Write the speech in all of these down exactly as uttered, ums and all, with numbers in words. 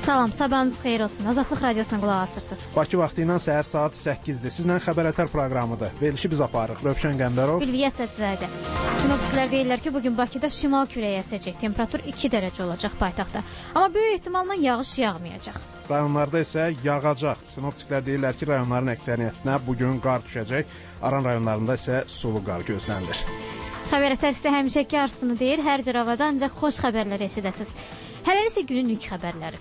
Salam, sabahınız xeyir olsun. Azadlıq Radiosuna qulaq asırsınız. Bakı vaxtı ilə səhər saat səkkizdir. Sizlə Xəbər Ətər proqramıdır. Verilişi biz aparırıq. Rövşən Qəmbərov. Ülviyə Sədzadə. Sinoptiklər deyirlər ki, bugün Bakıda şimal küləyi əsəcək. Temperatur iki dərəcə olacaq paytaxtda. Amma böyük ehtimalla yağış yağmayacaq. Rayonlarda isə yağacaq. Sinoptiklər deyirlər ki, rayonların əksəriyyətinə bugün qar düşəcək. Aran rayonlarında isə sulu qar gözlənilir. Xəbər Ətər sizə həmişəki arzusunu deyir. Hər cür havada ancaq xoş xəbərlər eşidəsiniz. Hələ isə günün ilk xəbərləri.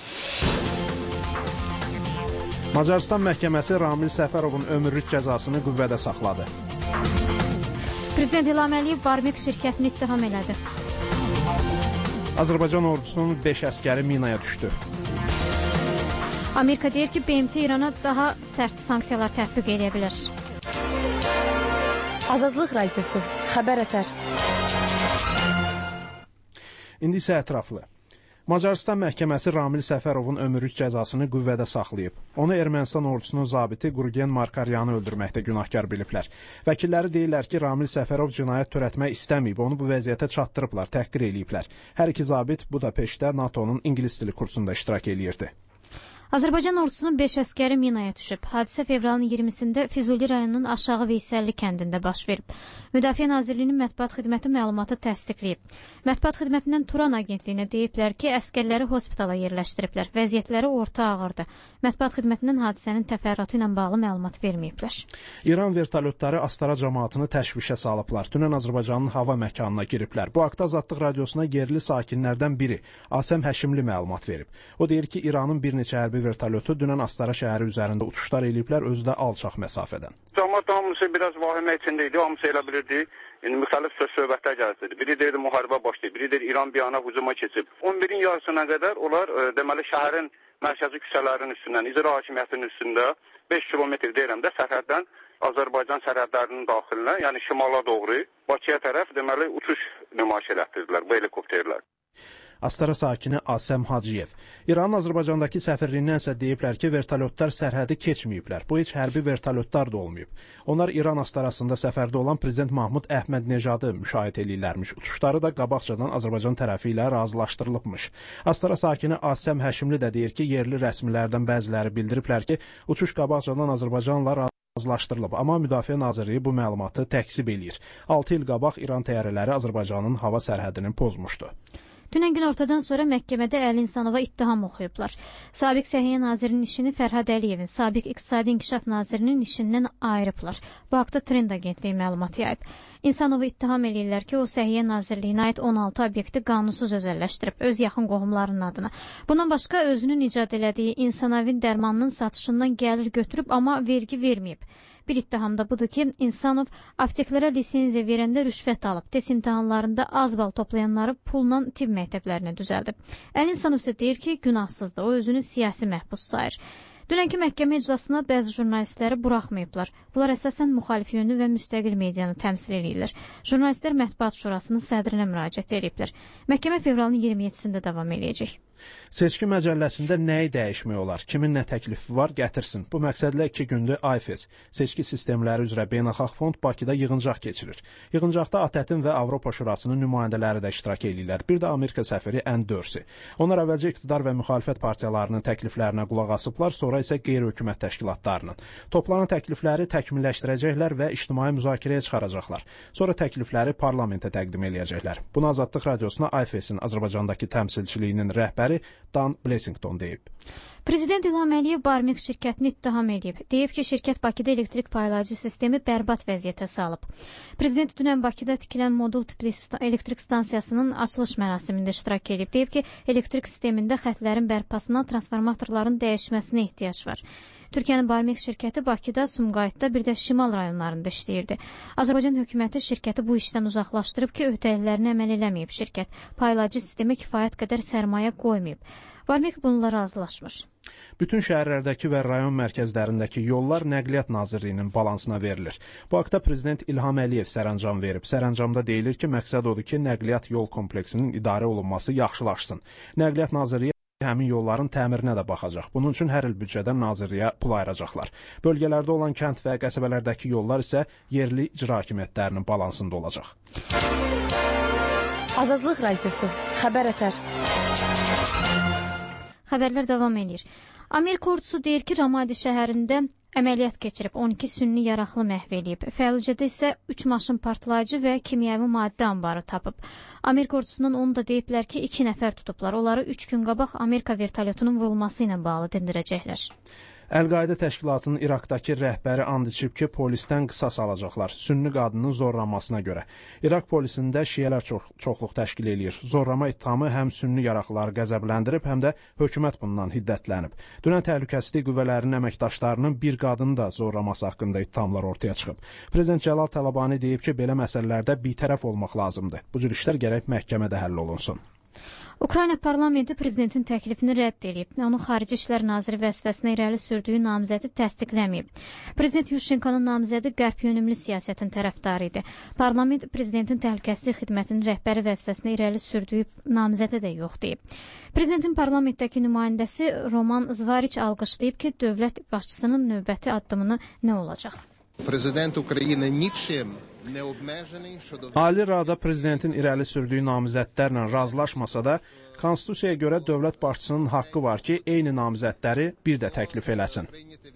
Macarıstan məhkəməsi Ramil Səfərovun ömürlük cəzasını qüvvədə saxladı. Prezident İlham Əliyev Barmik şirkətini ittiham elədi. Azərbaycan ordusunun beş əskəri minaya düşdü. Amerika deyir ki, B M T İrana daha sərt sanksiyalar tətbiq edə bilər. Azadlıq Radiosu, Xəbər Ətər. İndi isə ətraflı. Macarıstan məhkəməsi Ramil Səfərovun ömürlük cəzasını qüvvədə saxlayıb. Onu Ermənistan ordusunun zabiti Qurgen Markaryanı öldürməkdə günahkar biliblər. Vəkilləri deyirlər ki, Ramil Səfərov cinayət törətmək istəməyib, onu bu vəziyyətə çatdırıblar, təhqir eləyiblər. Hər iki zabit Budapeştdə NATO'nun ingilis dili kursunda iştirak eləyirdi. Azərbaycan ordusunun beş əskəri minaya düşüb. Hadisə fevralın iyirmisində Füzuli rayonunun Aşağı Veysəlli kəndində baş verib. Müdafiə Nazirliyinin mətbuat xidməti məlumatı təsdiqləyib. Mətbuat xidmətindən Turan agentliyinə deyiblər ki, əskərləri hospitala yerləşdiriblər. Vəziyyətləri orta ağırdır. Mətbuat xidmətindən hadisənin təfərrüatı ilə bağlı məlumat verməyiblər. İran vertolyotları Astara cəmaatını təşvişə salıblar. Dünən Azərbaycanın hava məkanına giriblər. Bu haqda Azadlıq Radiosuna yerli sakinlərdən biri Asəm Həşimli məlumat verib. O deyir ki, İranın bir neçə hərbi vertolyotu dünən Astara şəhəri üzərində uçuşlar eləyiblər, özü də alçaq məsafədən. Cəmaat hamısı biraz vahimə içində idi, hamısı elə bilirdi. İndi müxtəlif söz-söhbətlər gəlirdi. Biri deyirdi müharibə başlayıb, biri deyirdi İran bir yana hücuma keçib. on birin yarısına qədər onlar e, deməli şəhərin mərkəzi küçələrin üstündən, icra hakimiyyətinin üstündə beş kilometr deyirəm də sərhəddən Azərbaycan sərhədlərinin daxilinə, yəni şimala doğru Bakıya tərəf deməli uçuş nümayiş elətdirdilər bu helikopterlər. Astara sakini Asəm Hacıyev. İranın Azərbaycandakı səfirliyindən isə deyiblər ki, vertolyotlar sərhədi keçməyiblər. Bu heç hərbi vertolyotlar da olmayıb. Onlar İran Astarasında səfərdə olan Prezident Mahmud Əhməd-Necadı müşahidə eləyirlərmiş. Uçuşları da qabaqcadan Azərbaycan tərəfi ilə razılaşdırılıbmış. Astara sakini Asəm Həşimli də deyir ki, yerli rəsmilərdən bəziləri bildiriblər ki, uçuş qabaqcadan Azərbaycanla razılaşdırılıb. Amma Müdafiə Nazirliyi bu məlumatı təkzib eləyir. altı il qabaq İran təyyarələri Azərbaycanın hava sərhədini pozmuşdu. Dünən gün ortadan sonra məhkəmədə Əli İnsanova ittiham oxuyublar. Sabiq Səhiyyə Nazirinin işini Fərhad Əliyevin, sabiq İqtisadi İnkişaf Nazirinin işindən ayırıblar. Bu haqda Trend agentliyi məlumat yayıb. İnsanovu ittiham eləyirlər ki, o Səhiyyə Nazirliyinə aid on altı obyekti qanunsuz özəlləşdirib, öz yaxın qohumlarının adına. Bundan başqa özünün icad elədiyi İnsanavin dərmanının satışından gəlir götürüb, amma vergi verməyib. Bir ittiham da budur ki, İnsanov apteklərə lisenziya verəndə rüşvət alıb, test imtahanlarında az bal toplayanları pulla tibb məktəblərinə düzəldib. Əli İnsanov isə deyir ki, günahsızdır, o özünü siyasi məhbus sayır. Dünənki məhkəmə iclasına bəzi jurnalistləri buraxmayıblar. Bunlar əsasən müxalif yönlü və müstəqil medianı təmsil edirlər. Jurnalistlər Mətbuat Şurasının sədrinə müraciət ediblər. Məhkəmə fevralın iyirmi yeddisində davam edəcək. Seçki məcəlləsində nəyi dəyişmək olar? Kimin nə təklifi var, gətirsin. Bu məqsədlə iki gündür AIFES, seçki sistemləri üzrə beynəlxalq fond Bakıda yığıncaq keçirir. Yığıncaqda ATƏT-in və Avropa Şurasının nümayəndələri də iştirak edirlər. Bir də Amerika səfiri Ən Dörsi. Onlar əvvəlcə iqtidar və müxalifət partiyalarının təkliflərinə qulaq asıblar, sonra isə qeyri-hökumət təşkilatlarının. Toplanan təklifləri təkmilləşdirəcəklər və ictimai müzakirəyə çıxaracaqlar. Sonra təklifləri parlamentə təqdim eləyəcəklər. Bunu Azadlıq Radiosuna AIFES-in Azərbaycandakı təmsilçiliyinin rəhbəri Dan Blessington deyib. Prezident İlham Əliyev Barmik şirkətini ittiham edib. Deyib ki, şirkət Bakıda elektrik paylayıcı sistemi bərbad vəziyyətə salıb. Prezident dünən Bakıda tikilən modul tipli elektrik stansiyasının açılış mərasimində iştirak edib. Deyib ki, elektrik sistemində xətlərin bərpasına, transformatorların dəyişməsinə ehtiyac var. Türkiyənin Barmik şirkəti Bakıda, Sumqayıtda, bir də Şimal rayonlarında işləyirdi. Azərbaycan hökuməti şirkəti bu işdən uzaqlaşdırıb ki, öhdəliklərini əməl eləməyib şirkət. Paylayıcı sistemə kifayət qədər sərmayə qoymayıb. Barmik bununla razılaşmış. Bütün şəhərlərdəki və rayon mərkəzlərindəki yollar Nəqliyyat Nazirliyinin balansına verilir. Bu haqda Prezident İlham Əliyev sərəncam verib. Sərəncamda deyilir ki, məqsəd odur ki, nəqliyyat yol kompleksinin idarə olunması yaxşılaşsın. Nəqliyyat Nazirliyi həmin yolların təmirinə də baxacaq. Bunun üçün hər il büdcədən Nazirliyə pul ayıracaqlar. Bölgələrdə olan kənd və qəsəbələrdəki yollar isə yerli icra hakimiyyətlərinin balansında olacaq. Azadlıq Radiosu, Xəbər Ətər. Xəbərlər davam edir. Amerika ordusu deyir ki, Ramadi şəhərində əməliyyat keçirib, on iki sünni yaraqlı məhv eləyib. Fəllücədə isə üç maşın partlayıcı və kimyəvi maddə anbarı tapıb. Amerika ordusundan onu da deyiblər ki, iki nəfər tutublar. Onları üç gün qabaq Amerika vertolyotunun vurulması ilə bağlı dindirəcəklər. Əl-Qaidə təşkilatının İraqdakı rəhbəri and içib ki, polisdən qisas alacaqlar, sünni qadının zorlanmasına görə. İraq polisində şiələr çox, çoxluq təşkil eləyir. Zorlama ittihamı həm sünni yaraqlıları qəzəbləndirib, həm də hökumət bundan hiddətlənib. Dünən təhlükəsizlik qüvvələrinin əməkdaşlarının bir qadını da zorlaması haqqında ittihamlar ortaya çıxıb. Prezident Cəlal Tələbani deyib ki, belə məsələlərdə bitərəf olmaq lazımdır. Bu cür işlər gərək məhkəmədə həll olunsun. Ukrayna parlamenti prezidentin təklifini rədd edib. Onun xarici İşlər naziri vəzifəsinə irəli sürdüyü namizədi təsdiqləməyib. Prezident Yushchenkonun namizədi qərb yönümlü siyasətin tərəfdarı idi. Parlament prezidentin təhlükəsizlik xidmətinin rəhbəri vəzifəsinə irəli sürdüyü namizədə də yox deyib. Prezidentin parlamentdəki nümayəndəsi Roman Zvariç alqışlayıb ki, dövlət başçısının növbəti addımını nə olacaq? Prezident Ukrayna niçin Ali Rada prezidentin irəli sürdüyü namizədlərlə razılaşmasa da, Konstitusiyaya görə dövlət başçısının haqqı var ki, eyni namizədləri bir də təklif eləsin.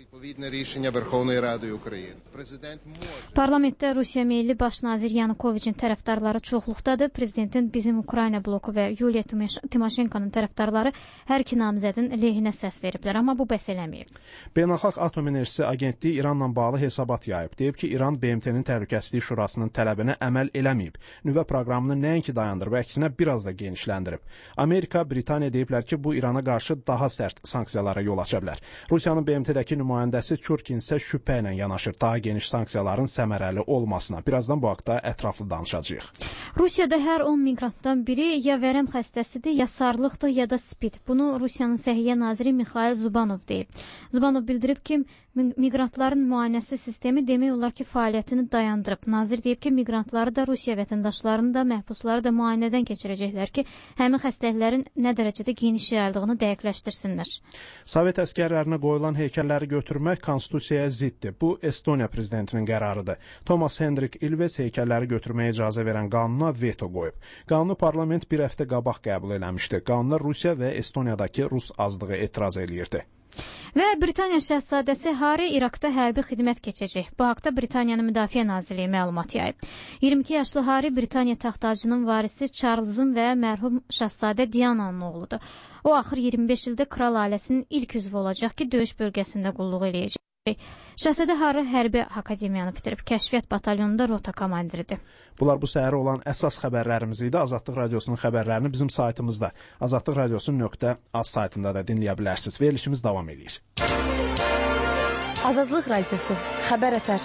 Parlamentdə Rusiya meyilli baş nazir Yanukoviçin tərəfdarları çoxluqdadır. Prezidentin Bizim Ukrayna bloku və Yuliya Timoşenkonun tərəfdarları hər iki namizədin lehinə səs veriblər, amma bu bəs eləməyib. Beynəlxalq Atom Enerjisi Agentliyi İranla bağlı hesabat yayıb. Deyib ki, İran B M T-nin Təhlükəsizlik Şurasının tələbinə əməl eləməyib. Nüvə proqramını nəinki dayandırıb, əksinə biraz da genişləndirib. Amerika, Britaniya deyiblər ki, bu İrana qarşı daha sərt sanksiyalara yol aça bilər. Rusiyanın B M T-dəki nümayəndəsi Çurkin isə şübhə ilə yanaşır daha geniş sanksiyaların səmərəli olmasına. Birazdan bu haqda ətraflı danışacağıq. Rusiyada hər on miqrantdan biri ya vərəm xəstəsidir, ya sarılıqdır, ya da spid. Bunu Rusiyanın Səhiyyə naziri Mikhail Zubanov deyib. Zubanov bildirib ki, miqrantların müayinəsi sistemi demək olar ki, fəaliyyətini dayandırıb. Nazir deyib ki, miqrantları da, Rusiya vətəndaşlarını da, məhbusları da müayinədən keçirəcəklər ki, həmin xəstəliklərin nə dərəcədə geniş yayıldığını dəqiqləşdirsinlər. Sovet əskərlərinə qoyulan heykəlləri götürmək konstitusiyaya ziddir. Bu, Estoniya prezidentinin qərarıdır. Thomas Hendrik Ilves heykəlləri götürməyə icazə verən qanuna veto qoyub. Qanunu parlament bir həftə qabaq qəbul eləmişdi. Qanuna Rusiya və Estoniyadakı rus azlığı etiraz eləyirdi. Və Britaniya şəhzadəsi Harry İraqda hərbi xidmət keçəcək. Bu haqda Britaniyanın Müdafiə Nazirliyi məlumat yayıb. iyirmi iki yaşlı Harry Britaniya taxtacının varisi Charles'ın və mərhum şəhzadə Diana'nın oğludur. O, axır iyirmi beş ildə kral ailəsinin ilk üzvü olacaq ki, döyüş bölgəsində qulluq eləyəcək. Şəhzadə Harry hərbi akademiyanı bitirib, kəşfiyyat batalyonunda rota komandiridir. Bunlar bu səhər olan əsas xəbərlərimiz idi. Azadlıq Radiosunun xəbərlərini bizim saytımızda azadlıq radiosu nöqtə az saytında da dinləyə bilərsiniz. Verilişimiz davam edir. Azadlıq Radiosu, xəbər ətər.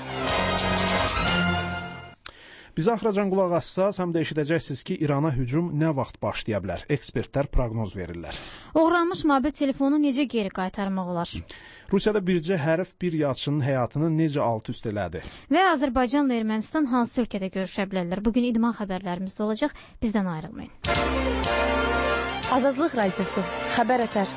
Bizə axıracan qulaq assaz, həm də eşidəcəksiniz ki, İrana hücum nə vaxt başlaya bilər? Ekspertlər proqnoz verirlər. Oğranmış mobil telefonu necə geri qaytarmaq olar? Rusiyada bircə hərf bir yazıçının həyatını necə alt-üst elədi? Və Azərbaycanla Ermənistan hansı ölkədə görüşə bilərlər? Bugün idman xəbərlərimizdə olacaq. Bizdən ayrılmayın. Azadlıq Radiosu, xəbər ətər.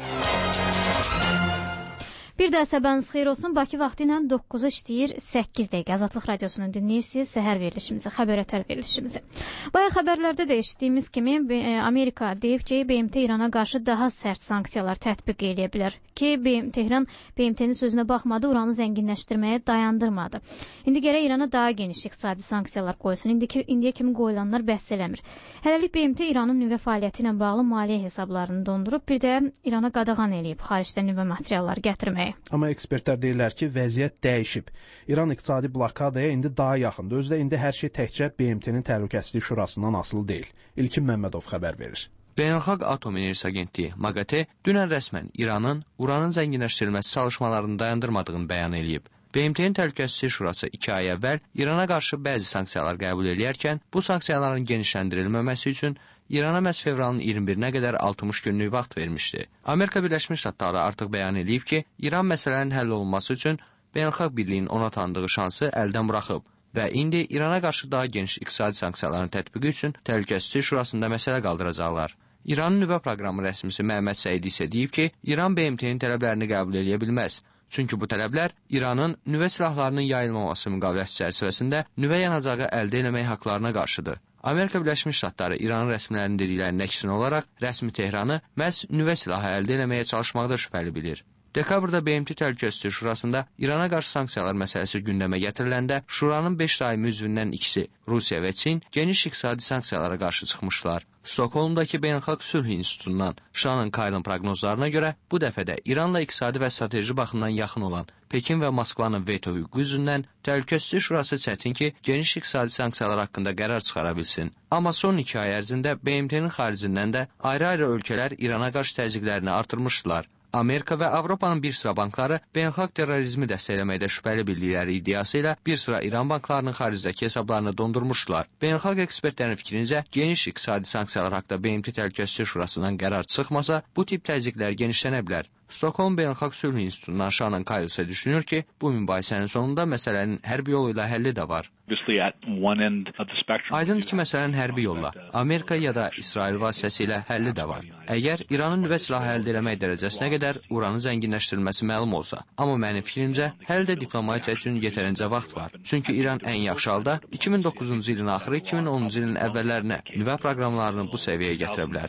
Bir də səbəniz xeyir olsun. Bakı vaxtı ilə doqquza işləyir səkkiz dəqiqə. Azadlıq Radiosunu dinləyirsiniz, səhər verilişimizi, xəbər ətər verilişimizi. Bayaq xəbərlərdə də eşitdiyimiz kimi Amerika deyib ki, B M T İrana qarşı daha sərt sanksiyalar tətbiq eləyə bilər. Ki, Tehran B M T-nin sözünə baxmadı, uranı zənginləşdirməyə dayandırmadı. İndi gərək İrana daha geniş iqtisadi sanksiyalar qoysun. İndiki, indiyə kimi qoyulanlar bəhs eləmir. Hələlik B M T İranın nüvə fəaliyyəti ilə bağlı maliyyə hesablarını dondurub, bir də İrana qadağan eləyib xaricdən nüvə materialları gətirməyə. Amma ekspertlər deyirlər ki, vəziyyət dəyişib. İran iqtisadi blokadaya indi daha yaxındır. Özdə indi hər şey təkcə B M T-nin Təhlükəsizlik Şurasından asılı deyil. İlkin Məmmədov xəbər verir. Beynəlxalq Atom Enerjisi Agentliyi MAGATE dünən rəsmən İranın uranın zənginləşdirilməsi çalışmalarını dayandırmadığını bəyan edib. B M T-nin Təhlükəsizlik Şurası iki ay əvvəl İrana qarşı bəzi sanksiyalar qəbul edərkən, bu sanksiyaların genişləndirilməməsi üçün İrana məhz fevralın iyirmi birinə qədər altmış günlük vaxt vermişdi. Amerika Birləşmiş Ştatları artıq bəyan edib ki, İran məsələnin həll olunması üçün beynəlxalq birliyin ona tanıdığı şansı əldən buraxıb və indi İrana qarşı daha geniş iqtisadi sanksiyaların tətbiqi üçün Təhlükəsizlik Şurasında məsələ qaldıracaqlar. İranın nüvə proqramı rəsmisi Məhəmməd Səid isə deyib ki, İran B M T-nin tələblərini qəbul edə bilməz. Çünki bu tələblər İranın nüvə silahlarının yayılmaması müqaviləsi çərçivəsində nüvə yanacağı əldə etmək haqlarına qarşıdır. Amerika Birləşmiş Ştatları İranın rəsmilərinin dediklərinin əksinə olaraq rəsmi Tehranı məhz nüvə silahı əldə etməyə çalışmaqda şübhəli bilir. Dekabrda B M T Təhlükəsizlik Şurasında İrana qarşı sanksiyalar məsələsi gündəmə gətiriləndə Şuranın beş daimi üzvündən ikisi, Rusiya və Çin, geniş iqtisadi sanksiyalara qarşı çıxmışlar. Stokholmdakı Beynəlxalq Sülh İnstitutundan Şanın Kaylın proqnozlarına görə bu dəfə də İranla iqtisadi və strateji baxımdan yaxın olan Pekin və Moskvanın veto hüququ üzündən Təhlükəsizlik Şurası çətin ki, geniş iqtisadi sanksiyalar haqqında qərar çıxara bilsin. Amma son iki ay ərzində B M T-nin xaricindən də ayrı-ayrı ölkələr İrana qarşı təzyiqlərini artırmışdılar. Amerika və Avropanın bir sıra bankları beynəlxalq terrorizmi dəstəkləməkdə şübhəli bildikləri iddiası ilə bir sıra İran banklarının xaricdəki hesablarını dondurmuşlar. Beynəlxalq ekspertlərin fikrincə, geniş iqtisadi sanksiyalar haqqında B M T Təhlükəsizlik Şurasından qərar çıxmasa, bu tip təzyiqlər genişlənə bilər. Stokholm Beynəlxalq Sülh İnstitutundan Şanan Kayl isə düşünür ki, bu mübahisənin sonunda məsələnin hərbi yolu ilə həlli də var. Aydındır ki, məsələnin hərbi yolla, Amerika ya da İsrail vasitəsilə həlli də var. Əgər İranın nüvə silahı əldə etmək dərəcəsinə qədər uranın zənginləşdirilməsi məlum olsa, amma mənim fikrimcə, hələ də diplomatiya üçün yetərincə vaxt var. Çünki İran ən yaxşı halda iki min doqquzuncu ilin axırı, iki min onuncu ilin əvvəllərinə nüvə proqramlarını bu səviyyəyə gətirə bilər.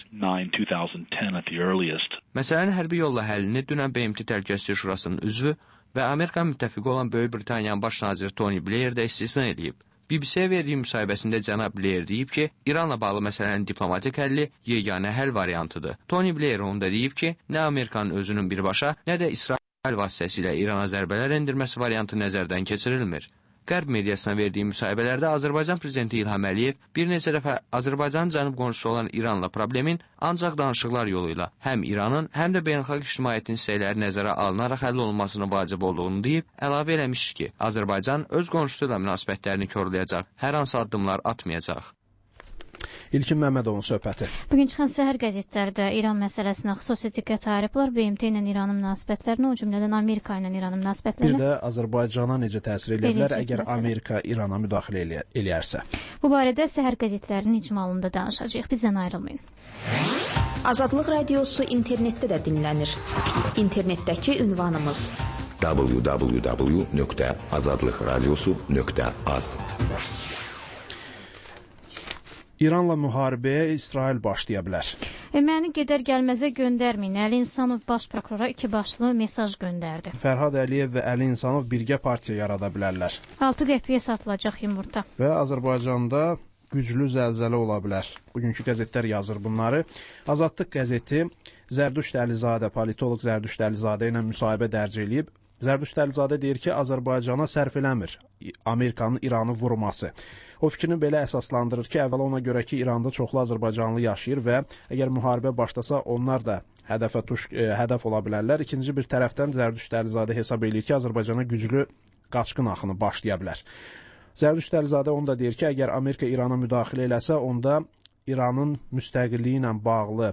Məsələnin hərbi yolla həllini dünən B M T Təhlükəsizlik Şurasının üzvü və Amerika müttəfiqi olan Böyük Britaniyanın baş naziri Tony Blair də istisna edib. B B C-yə verdiyi müsahibəsində cənab Blair deyib ki, İranla bağlı məsələnin diplomatik həlli yeganə həll variantıdır. Tony Blair onda deyib ki, nə Amerikanın özünün birbaşa, nə də İsrail vasitəsilə İrana zərbələr endirməsi variantı nəzərdən keçirilmir. Qərb mediasına verdiyi müsahibələrdə Azərbaycan prezidenti İlham Əliyev bir neçə dəfə Azərbaycanın cənub qonşusu olan İranla problemin ancaq danışıqlar yolu ilə həm İranın, həm də beynəlxalq ictimaiyyətin istəkləri nəzərə alınaraq həll olunmasının vacib olduğunu deyib, əlavə eləmişdir ki, Azərbaycan öz qonşusu ilə münasibətlərini korlayacaq, hər hansı addımlar atmayacaq. İlkin Məmmədovun söhbəti. Bugün çıxan səhər qəzetlərdə İran məsələsinə xüsusi diqqət ayırıblar. B M T ilə İranın münasibətlərinə, o cümlədən Amerika ilə İranın münasibətlərinə. Bir də Azərbaycana necə təsir edə bilər əgər məsələ. Amerika İrana müdaxilə elə eləyərsə. Bu barədə səhər qəzetlərinin icmalında danışacağıq. Bizdən ayrılmayın. Azadlıq radiosu internetdə də dinlənir. İnternetdəki ünvanımız w w w nöqtə azadlıq radiosu nöqtə az. İranla müharibəyə İsrail başlaya bilər. Məni gedər gəlməzə göndərməyin. Əli İnsanov baş prokurora iki başlı mesaj göndərdi. Fərhad Əliyev və Əli İnsanov birgə partiya yarada bilərlər. altı qəpiyə satılacaq yumurta. Və Azərbaycanda güclü zəlzələ ola bilər. Bugünkü qəzetlər yazır bunları. Azadlıq qəzeti Zərdüşt Əlizadə, politoloq Zərdüşt Əlizadə ilə müsahibə dərc eləyib. Zərdüşt Əlizadə deyir ki, Azərbaycana sərf eləmir Amerikanın İranı vurması. O fikrini belə əsaslandırır ki, əvvəla ona görə ki, İranda çoxlu azərbaycanlı yaşayır və əgər müharibə başlasa, onlar da hədəfə tuş, e, hədəf ola bilərlər. İkinci bir tərəfdən Zərdüşt Əlizadə hesab edir ki, Azərbaycana güclü qaçqın axını başlaya bilər. Zərdüşt Əlizadə onu da deyir ki, əgər Amerika İrana müdaxilə eləsə, onda İranın müstəqilliyi ilə bağlı,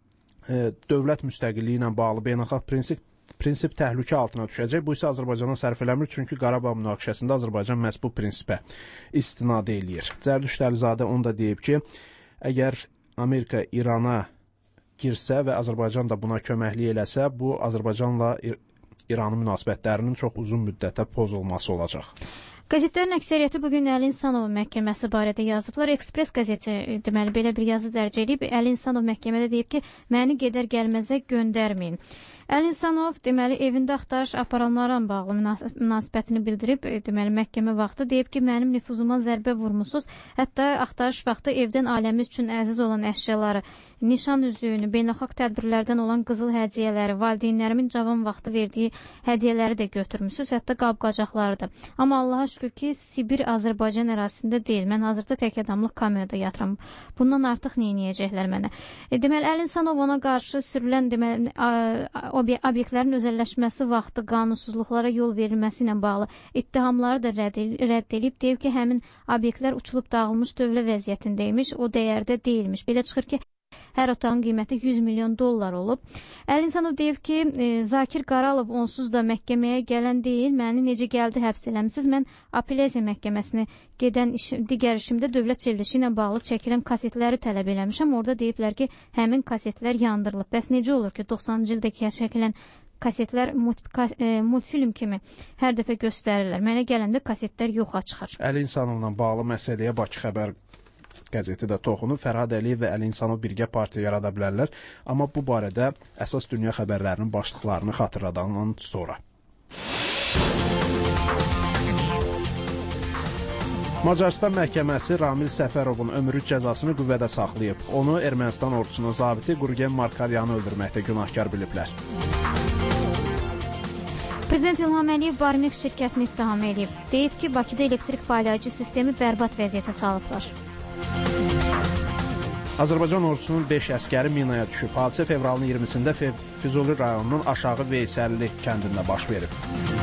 e, dövlət müstəqilliyi ilə bağlı beynəlxalq prinsip prinsip təhlükə altına düşəcək. Bu isə Azərbaycana sərf eləmir, çünki Qarabağ münaqişəsində Azərbaycan məhz bu prinsipə istinad eləyir. Zərdüşt Əlizadə onu da deyib ki, əgər Amerika İrana girsə və Azərbaycan da buna köməklik eləsə, bu Azərbaycanla İranın münasibətlərinin çox uzun müddətə pozulması olacaq. Qəzetlərin əksəriyyəti bugün Əli İnsanov məhkəməsi barədə yazıblar. Ekspres qəzeti deməli belə bir yazı dərc edib. Əli İnsanov məhkəmədə deyib ki, məni gedər gəlməzə göndərməyin. Əli İnsanov deməli evində axtarış aparanlarla bağlı münasibətini bildirib, deməli məhkəmə vaxtı deyib ki, mənim nüfuzuma zərbə vurmusunuz. Hətta axtarış vaxtı evdən ailəmiz üçün əziz olan əşyaları, nişan üzüyünü, beynəlxalq tədbirlərdən olan qızıl hədiyyələri, valideynlərimin cavan vaxtı verdiyi hədiyyələri də götürmüsünüz, hətta qab-qacaqları da. Amma Allaha şükür ki, Sibir Azərbaycan ərazisində deyil. Mən hazırda tək adamlıq kamerada yatıram. Bundan artıq nə edəcəklər mənə? E, deməli Əli İnsanov ona qarşı sürülən deməli obyektlərin özəlləşməsi vaxtı qanunsuzluqlara yol verilməsi ilə bağlı ittihamları da rədd edib, deyib ki, həmin obyektlər uçulub dağılmış dövlə vəziyyətindəymiş, o dəyərdə deyilmiş. Belə çıxır ki, hər otağın qiyməti yüz milyon dollar olub. Əli İnsanov deyib ki, e, Zakir Qaralov onsuz da məhkəməyə gələn deyil, məni necə gəldi həbs eləmişsiniz. Mən apellyasiya məhkəməsinə gedən iş, digər işimdə dövlət çevrilişi ilə bağlı çəkilən kasetləri tələb eləmişəm. Orada deyiblər ki, həmin kasetlər yandırılıb. Bəs necə olur ki, doxsanıncı ildəki çəkilən kasetlər multfilm kimi hər dəfə göstərirlər. Mənə gələndə kasetlər yoxa çıxır. Əli İnsanovla bağlı məsələyə Bakı xəbər qəzeti də toxunub. Fərhad Əliyev və Əli İnsanov birgə partiya yarada bilərlər, amma bu barədə əsas dünya xəbərlərinin başlıqlarını xatırladandan sonra. Macarıstan məhkəməsi Ramil Səfərovun ömürlük cəzasını qüvvədə saxlayıb. Onu Ermənistan ordusunun zabiti Qurgen Markaryanı öldürməkdə günahkar biliblər. Prezident İlham Əliyev Barmik şirkətini ittiham edib. Deyib ki, Bakıda elektrik paylayıcı sistemi bərbad vəziyyətə salıblar. Azərbaycan ordusunun beş əskəri minaya düşüb. Hadisə fevralın iyirmisində Füzuli rayonunun Aşağı Veysəlli kəndində baş verib.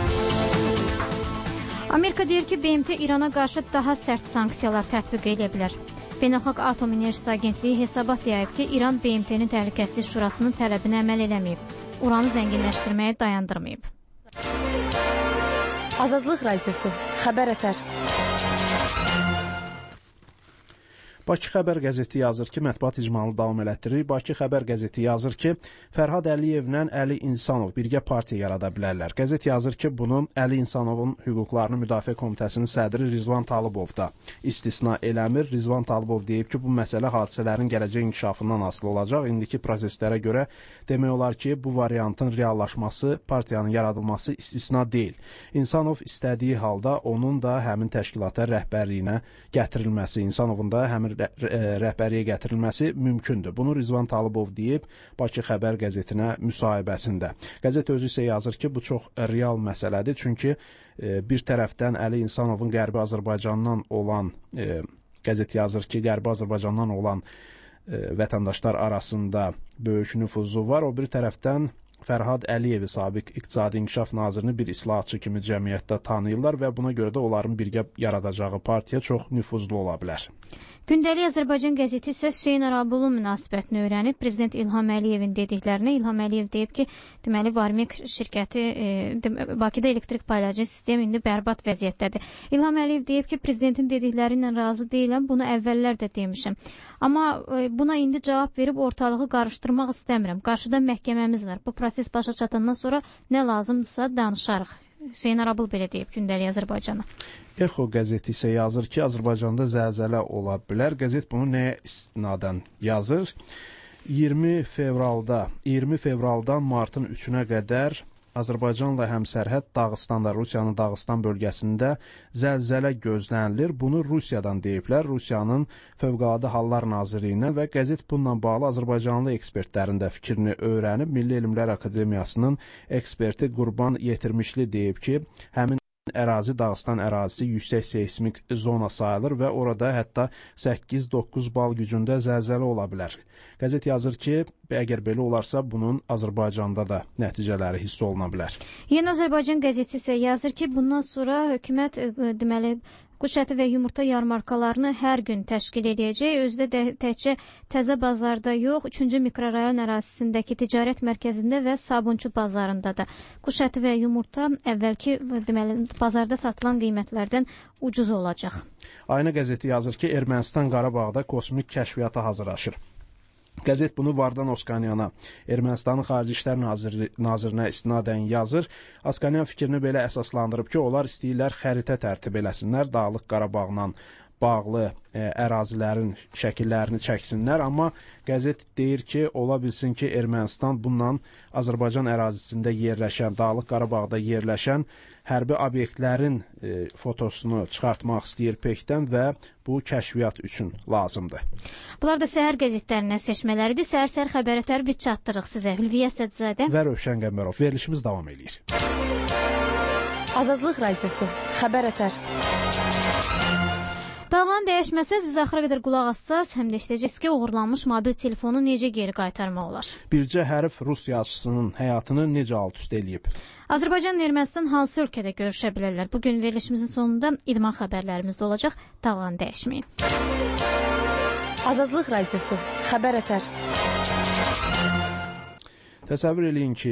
Amerika deyir ki, B M T İrana qarşı daha sərt sanksiyalar tətbiq edə bilər. Beynəlxalq Atom Enerjisi Agentliyi hesabat yayıb ki, İran B M T-nin Təhlükəsizlik Şurasının tələbinə əməl eləməyib. Uranı zənginləşdirməyi dayandırmayıb. Azadlıq Radiosu, xəbər ətər. Bakı Xəbər qəzeti yazır ki, mətbuat icmalını davam elətdirir. Bakı Xəbər qəzeti yazır ki, Fərhad Əliyevlə Əli İnsanov birgə partiya yarada bilərlər. Qəzet yazır ki, bunu Əli İnsanovun Hüquqlarını Müdafiə Komitəsinin sədri Rizvan Talıbov da istisna eləmir. Rizvan Talıbov deyib ki, bu məsələ hadisələrin gələcək inkişafından asılı olacaq. İndiki proseslərə görə demək olar ki, bu variantın reallaşması, partiyanın yaradılması istisna deyil. İnsanov istədiyi halda onun da həmin təşkilata rəhbərliyinə gətirilməsi, İnsanovun da həmin rəhbərliyə gətirilməsi mümkündür. Bunu Rizvan Talıbov deyib Bakı Xəbər qəzetinə müsahibəsində. Qəzet özü isə yazır ki, bu çox real məsələdir. Çünki e, bir tərəfdən Əli İnsanovun Qərbi Azərbaycandan olan, e, qəzet yazır ki, Qərbi Azərbaycandan olan e, vətəndaşlar arasında böyük nüfuzu var. O bir tərəfdən Fərhad Əliyevi sabiq İqtisadi İnkişaf Nazirini bir islahatçı kimi cəmiyyətdə tanıyırlar və buna görə də onların birgə yaradacağı partiya çox nüfuzlu ola bilər. Gündəlik Azərbaycan qəzeti isə Hüseyn Arabulun münasibətini öyrənib. Prezident İlham Əliyevin dediklərinə İlham Əliyev deyib ki, deməli Barmik şirkəti e, Bakıda elektrik paylayıcı sistemi indi bərbad vəziyyətdədir. İlham Əliyev deyib ki, prezidentin dedikləri ilə razı deyiləm, bunu əvvəllər də demişəm. Amma e, buna indi cavab verib ortalığı qarışdırmaq istəmirəm. Qarşıda məhkəməmiz var. Bu proses başa çatandan sonra nə lazımdırsa danışarıq. Hüseyn Arabul belə deyib Gündəlik Azərbaycana. Exo qəzeti isə yazır ki, Azərbaycanda zəlzələ ola bilər. Qəzet bunu nəyə istinadən yazır? iyirmi fevralda, iyirmi fevraldan martın üçünə qədər Azərbaycanla həmsərhəd Dağıstanda, Rusiyanın Dağıstan bölgəsində zəlzələ gözlənilir. Bunu Rusiyadan deyiblər, Rusiyanın Fövqəladə Hallar Nazirliyindən və qəzet bununla bağlı Azərbaycanlı ekspertlərin də fikrini öyrənib. Milli Elmlər Akademiyasının eksperti Qurban Yetirmişli deyib ki, həmin ərazi Dağıstan ərazisi yüksək seysmik zona sayılır və orada hətta səkkiz doqquz bal gücündə zəlzələ ola bilər. Qəzet yazır ki, əgər belə olarsa, bunun Azərbaycanda da nəticələri hiss oluna bilər. Yeni Azərbaycan qəzeti isə yazır ki, bundan sonra hökumət deməli quş əti və yumurta yarmarkalarını hər gün təşkil edəcək. Özdə də təkcə Təzə bazarda yox, üçüncü mikrorayon ərazisindəki ticarət mərkəzində və Sabunçu bazarında da quş əti və yumurta əvvəlki deməli bazarda satılan qiymətlərdən ucuz olacaq. Ayna qəzeti yazır ki, Ermənistan Qarabağda kosmik kəşfiyyata hazırlaşır. Qəzet bunu Vardan Oskaniyana, Ermənistanın Xarici İşlər Naziri, Nazirinə istinadən yazır. Oskanyan fikrini belə əsaslandırıb ki, onlar istəyirlər xəritə tərtib eləsinlər, Dağlıq Qarabağla bağlı e, ərazilərin şəkillərini çəksinlər, amma qəzet deyir ki, ola bilsin ki, Ermənistan bundan Azərbaycan ərazisində yerləşən, Dağlıq Qarabağda yerləşən hərbi obyektlərin e, fotosunu çıxartmaq istəyir Pekdən və bu kəşfiyyat üçün lazımdır. Bunlar da səhər qəzetlərindən seçmələridir. Səhər-səhər xəbərətləri biz çatdırırıq sizə. Hülviyə Sədzadə və Rövşən Qəmbərov. Verilişimiz davam edir. Azadlıq Radiosu, xəbər ətər. Davanı dəyişməsəz, biz axıra qədər qulaq assaz, həm də işləyəcəksiniz ki, uğurlanmış mobil telefonu necə geri qaytarmaq olar? Bircə hərf Rus yazıçısının həyatını necə alt-üst eləyib? Azərbaycan və Ermənistan hansı ölkədə görüşə bilərlər? Bugün verilişimizin sonunda idman xəbərlərimiz də olacaq. Davanı dəyişməyin. Azadlıq Radiosu, xəbər ətər. Təsəvvür eləyin ki,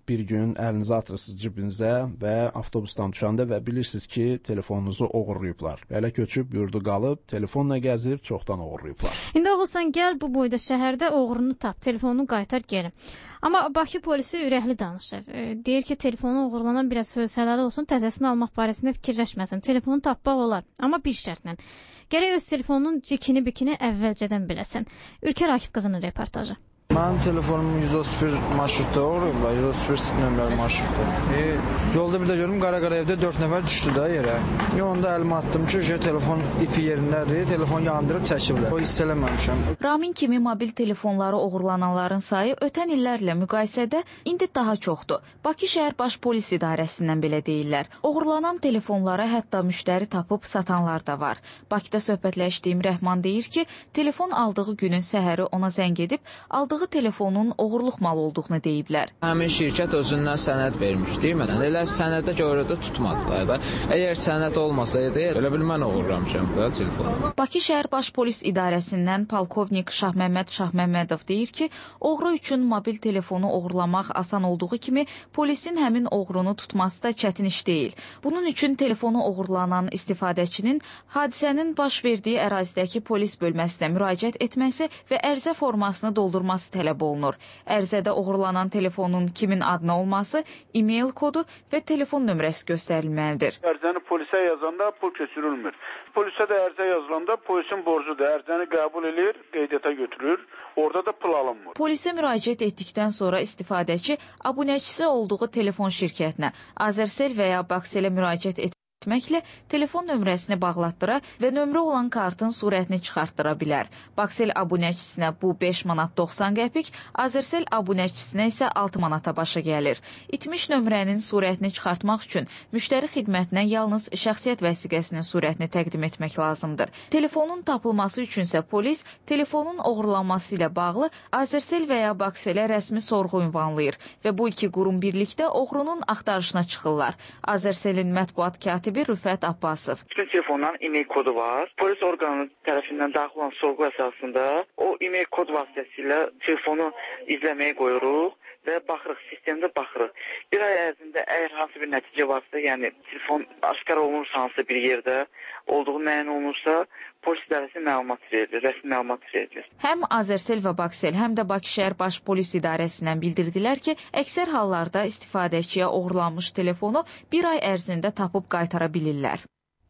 bir gün əlinizi atırsınız cibinizə və avtobusdan düşəndə və bilirsiniz ki, telefonunuzu oğurlayıblar. Belə köçüb, yurdu qalıb, telefonla gəzib, çoxdan oğurlayıblar. İndi oğulsan gəl bu boyda şəhərdə oğrunu tap, telefonunu qaytar geri. Amma Bakı polisi ürəkli danışır. E, deyir ki, telefonu oğurlanan biraz hövsələli olsun, təzəsini almaq barəsində fikirləşməsin. Telefonu tapmaq olar, amma bir şərtlə. Gərək öz telefonun cikini bikini əvvəlcədən biləsən. Ülkər Akif qızının reportajı. Mənim telefonum yüz otuz bir marşrutda uğrayıblar, yüz otuz bir nömrəli marşrutda. E, yolda bir də gördüm, qara-qara evdə dörd nəfər düşdü də yerə. E, onda əlimə attım ki, şey, telefon ipi yerindədir, telefon yandırıb çəkiblər. O hiss eləməmişəm. Ramin kimi mobil telefonları oğurlananların sayı ötən illərlə müqayisədə indi daha çoxdur. Bakı şəhər baş polis idarəsindən belə deyirlər. Oğurlanan telefonlara hətta müştəri tapıb satanlar da var. Bakıda söhbətləşdiyim Rəhman deyir ki, telefon aldığı günün səhəri ona zəng edib, aldığı telefonun oğurluq mal olduğunu deyiblər. Həmin şirkət özündən sənəd vermişdi. Mənə elə sənədə görə də tutmadılar. Əgər sənəd olmasaydı, elə bil mən oğurlamışam da telefonu. Bakı şəhər baş polis idarəsindən polkovnik Şahməmməd Şahməmmədov deyir ki, oğru üçün mobil telefonu oğurlamaq asan olduğu kimi, polisin həmin oğrunu tutması da çətin iş deyil. Bunun üçün telefonu oğurlanan istifadəçinin hadisənin baş verdiyi ərazidəki polis bölməsinə müraciət etməsi və ərizə formasını doldurması tələb olunur. Ərizədə oğurlanan telefonun kimin adına olması, e-mail kodu və telefon nömrəsi göstərilməlidir. Ərizəni polisə yazanda pul köçürülmür. Polisə də ərizə yazılanda polisin borcudur. Ərizəni qəbul edir, qeydiyyata götürür. Orada da pul alınmır. Polisə müraciət etdikdən sonra istifadəçi abunəçisi olduğu telefon şirkətinə, Azərsel və ya Bakselə müraciət etməklə telefon nömrəsini bağlatdıra və nömrə olan kartın surətini çıxartdıra bilər. Baksel abunəçisinə bu beş manat doxsan qəpik, Azərsel abunəçisinə isə altı manata başa gəlir. İtmiş nömrənin surətini çıxartmaq üçün müştəri xidmətinə yalnız şəxsiyyət vəsiqəsinin surətini təqdim etmək lazımdır. Telefonun tapılması üçünsə polis telefonun oğurlanması ilə bağlı Azərsel və ya Bakselə rəsmi sorğu ünvanlayır və bu iki qurum birlikdə oğrunun axtarışına çıxırlar. Azərselin mətbuat katibi Rüfət Abbasov. Bütün telefonların e-mail kodu var. Polis orqanı tərəfindən daxil olan sorğu əsasında o e-mail kod vasitəsilə telefonu izləməyə qoyuruq və baxırıq, sistemdə baxırıq. Bir ay ərzində əgər hansı bir nəticə varsa, yəni telefon aşkar olunursa hansısa bir yerdə olduğu müəyyən olunursa, polis idarəsi məlumat verilir, rəsmi məlumat verilir. Həm Azərsel və Baksel, həm də Bakı şəhər baş polis idarəsindən bildirdilər ki, əksər hallarda istifadəçiyə oğurlanmış telefonu bir ay ərzində tapıb qaytara bilirlər.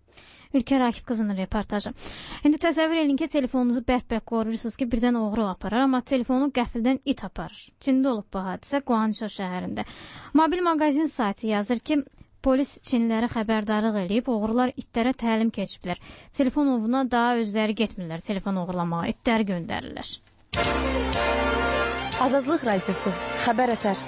Ülkər Akif qızının reportajı. İndi təsəvvür edin ki, telefonunuzu bərk-bərk qoruyursunuz ki, birdən oğru aparar, amma telefonu qəfildən it aparır. Çində olub bu hadisə Guangzhou şəhərində. Mobil mağazin saytı yazır ki, polis Çinliləri xəbərdarlıq eləyib, oğrular itlərə təlim keçiblər. Telefon ovuna daha özləri getmirlər, telefon oğurlamağa, itləri göndərirlər. Azadlıq radiosu, xəbər ətər.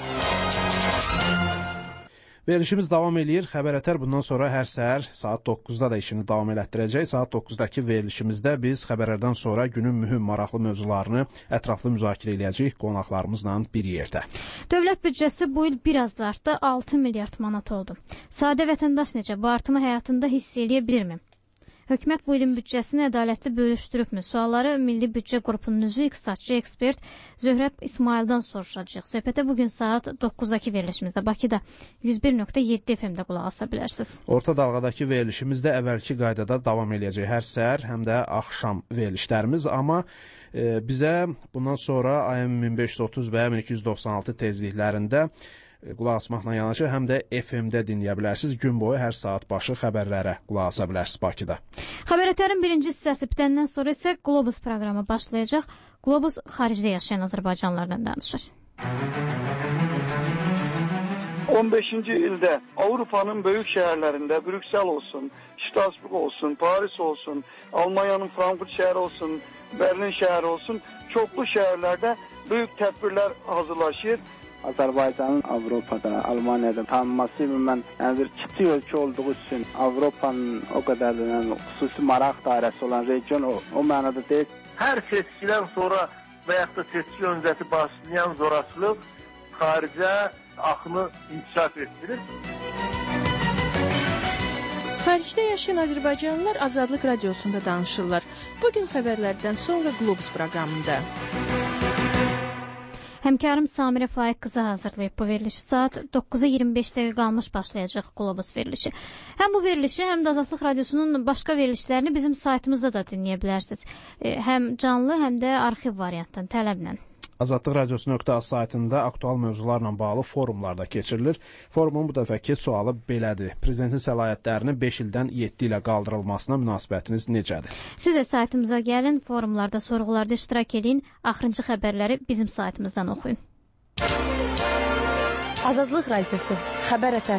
Verilişimiz davam eləyir. Xəbər ətər bundan sonra hər səhər saat doqquzda da işini davam elətdirəcək. Saat doqquzdakı verilişimizdə biz xəbərlərdən sonra günün mühüm maraqlı mövzularını ətraflı müzakirə eləyəcəyik qonaqlarımızla bir yerdə. Dövlət büdcəsi bu il biraz da artdı, altı milyard manat oldu. Sadə vətəndaş necə bu artımı həyatında hiss eləyə bilirmi? Hökumət bu ilin büdcəsini ədalətli bölüşdürübmü? Sualları Milli Büdcə Qrupunun üzvü iqtisadçı ekspert Zöhrəb İsmaildən soruşacağıq. Söhbətə bugün saat doqquzdakı verilişimizdə Bakıda yüz bir nöqtə yeddi F M-də qulaq asa bilərsiniz. Orta dalğadakı verilişimizdə əvvəlki qaydada davam eləyəcək hər səhər, həm də axşam verilişlərimiz, amma e, bizə bundan sonra A M min beş yüz otuz və min iki yüz doxsan altı tezliklərində qulaq asmaqla yanaşı, həm də F M-də dinləyə bilərsiniz. Gün boyu hər saat başı xəbərlərə qulaq asa bilərsiniz Bakıda. Xəbər ətərin birinci hissəsi bitəndən sonra isə Qlobus proqramı başlayacaq. Qlobus xaricdə yaşayan azərbaycanlılarla danışır. on beşinci ildə Avropanın böyük şəhərlərində, Brüksel olsun, Strasbourg olsun, Paris olsun, Almanyanın Frankfurt şəhəri olsun, Berlin şəhəri olsun, çoxlu şəhərlərdə böyük tədbirlər hazırlaşır. Azərbaycanın Avropada, Almaniyada tanınması mən yəni bir kiçik ölkə olduğu üçün Avropanın o qədər yəni, xüsusi maraq dairəsi olan region o, o mənada deyil. Hər seçkidən sonra və yaxud da seçki öncəsi başlayan zorakılıq xaricə axını inkişaf etdirir. Xaricdə yaşayan azərbaycanlılar Azadlıq radiosunda danışırlar. Bugün xəbərlərdən sonra Qlobus proqramında. Həmkarım Samirə Faiq qızı hazırlayıb bu verilişi. Saat doqquza iyirmi beş dəqiqə qalmış başlayacaq Qlobus verilişi. Həm bu verilişi, həm də Azadlıq Radiosunun başqa verilişlərini bizim saytımızda da dinləyə bilərsiniz. Həm canlı, həm də arxiv variantdan tələblə. Azadlıq Radiosu nöqtə az saytında aktual mövzularla bağlı forumlarda keçirilir. Forumun bu dəfəki sualı belədir. Prezidentin səlahiyyətlərinin beş ildən yeddi ilə qaldırılmasına münasibətiniz necədir? Siz də saytımıza gəlin, forumlarda, sorğularda iştirak edin. Axırıncı xəbərləri bizim saytımızdan oxuyun. Azadlıq Radiosu, xəbər ətər.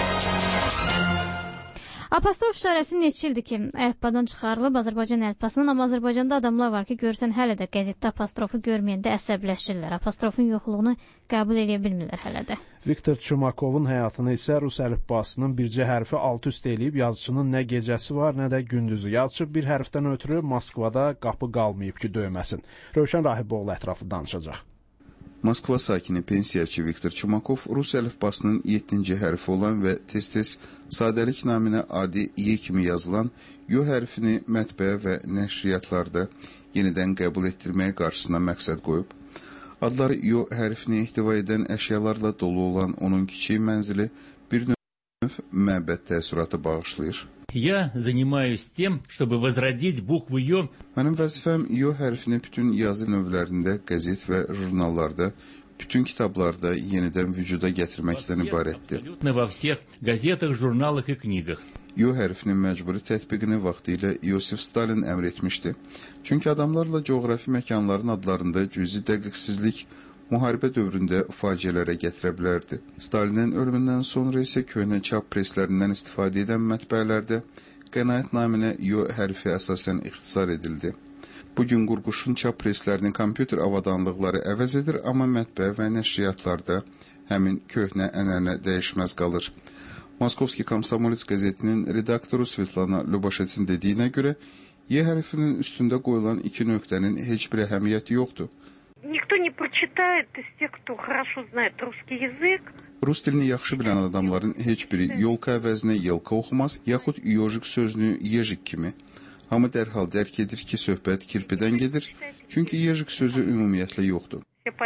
Apostrof işarəsi neçə ildir ki, əlifbadan çıxarılıb Azərbaycan əlifbasının, amma Azərbaycanda adamlar var ki, görsən hələ də qəzetdə apostrofu görməyəndə əsəbləşirlər. Apostrofun yoxluğunu qəbul edə bilmirlər hələ də. Viktor Çumakovun həyatını isə Rus əlifbasının bircə hərfi alt üst eləyib, yazıçının nə gecəsi var, nə də gündüzü. Yazıcı bir hərfdən ötürü Moskvada qapı qalmayıb ki, döyməsin. Rövşən Rahiboğlu ətrafı danışacaq. Moskva sakini pensiyaçı Viktor Çumakov Rus əlifbasının yeddinci hərfi olan və tez-tez sadəlik naminə adi Y kimi yazılan Y hərfini mətbəə və nəşriyyatlarda yenidən qəbul etdirməyə qarşısına məqsəd qoyub. Adları Y hərfini ehtiva edən əşyalarla dolu olan onun kiçik mənzili bir növ məbəd təəssüratı bağışlayır. Я занимаюсь тем, чтобы возродить букву Ё. Mənim vəzifəm Y hərfini bütün yazı növlərində, qəzet və jurnallarda, bütün kitablarda yenidən vücuda gətirməkdən ibarətdir. Во всех газетах, журналах и книгах. Y hərfinin məcburi tətbiqini vaxtilə Yosif Stalin əmr etmişdi. Çünki adamlarla coğrafi məkanların adlarında cüzi dəqiqsizlik müharibə dövründə faciələrə gətirə bilərdi. Stalinin ölümündən sonra isə köhnə çap preslərindən istifadə edən mətbəələrdə qənaət naminə Y hərfi əsasən ixtisar edildi. Bugün qurquşun çap preslərinin kompüter avadanlıqları əvəz edir, amma mətbəə və nəşriyyatlarda həmin köhnə ənənə dəyişməz qalır. Moskovski Komsomolets qəzetinin redaktoru Svetlana Lubashetsin dediyinə görə, Y hərfinin üstündə qoyulan iki nöqtənin heç bir əhəmiyyəti yoxdur. Никто не прочитает из тех, кто хорошо знает русский язык. Rus dilini yaxşı bilən adamların heç biri yolka əvəzinə yelka oxumaz, yaxud yojik sözünü yejik kimi. Hamı dərhal dərk edir ki, söhbət kirpidən gedir, çünki yejik sözü ümumiyyətlə yoxdur.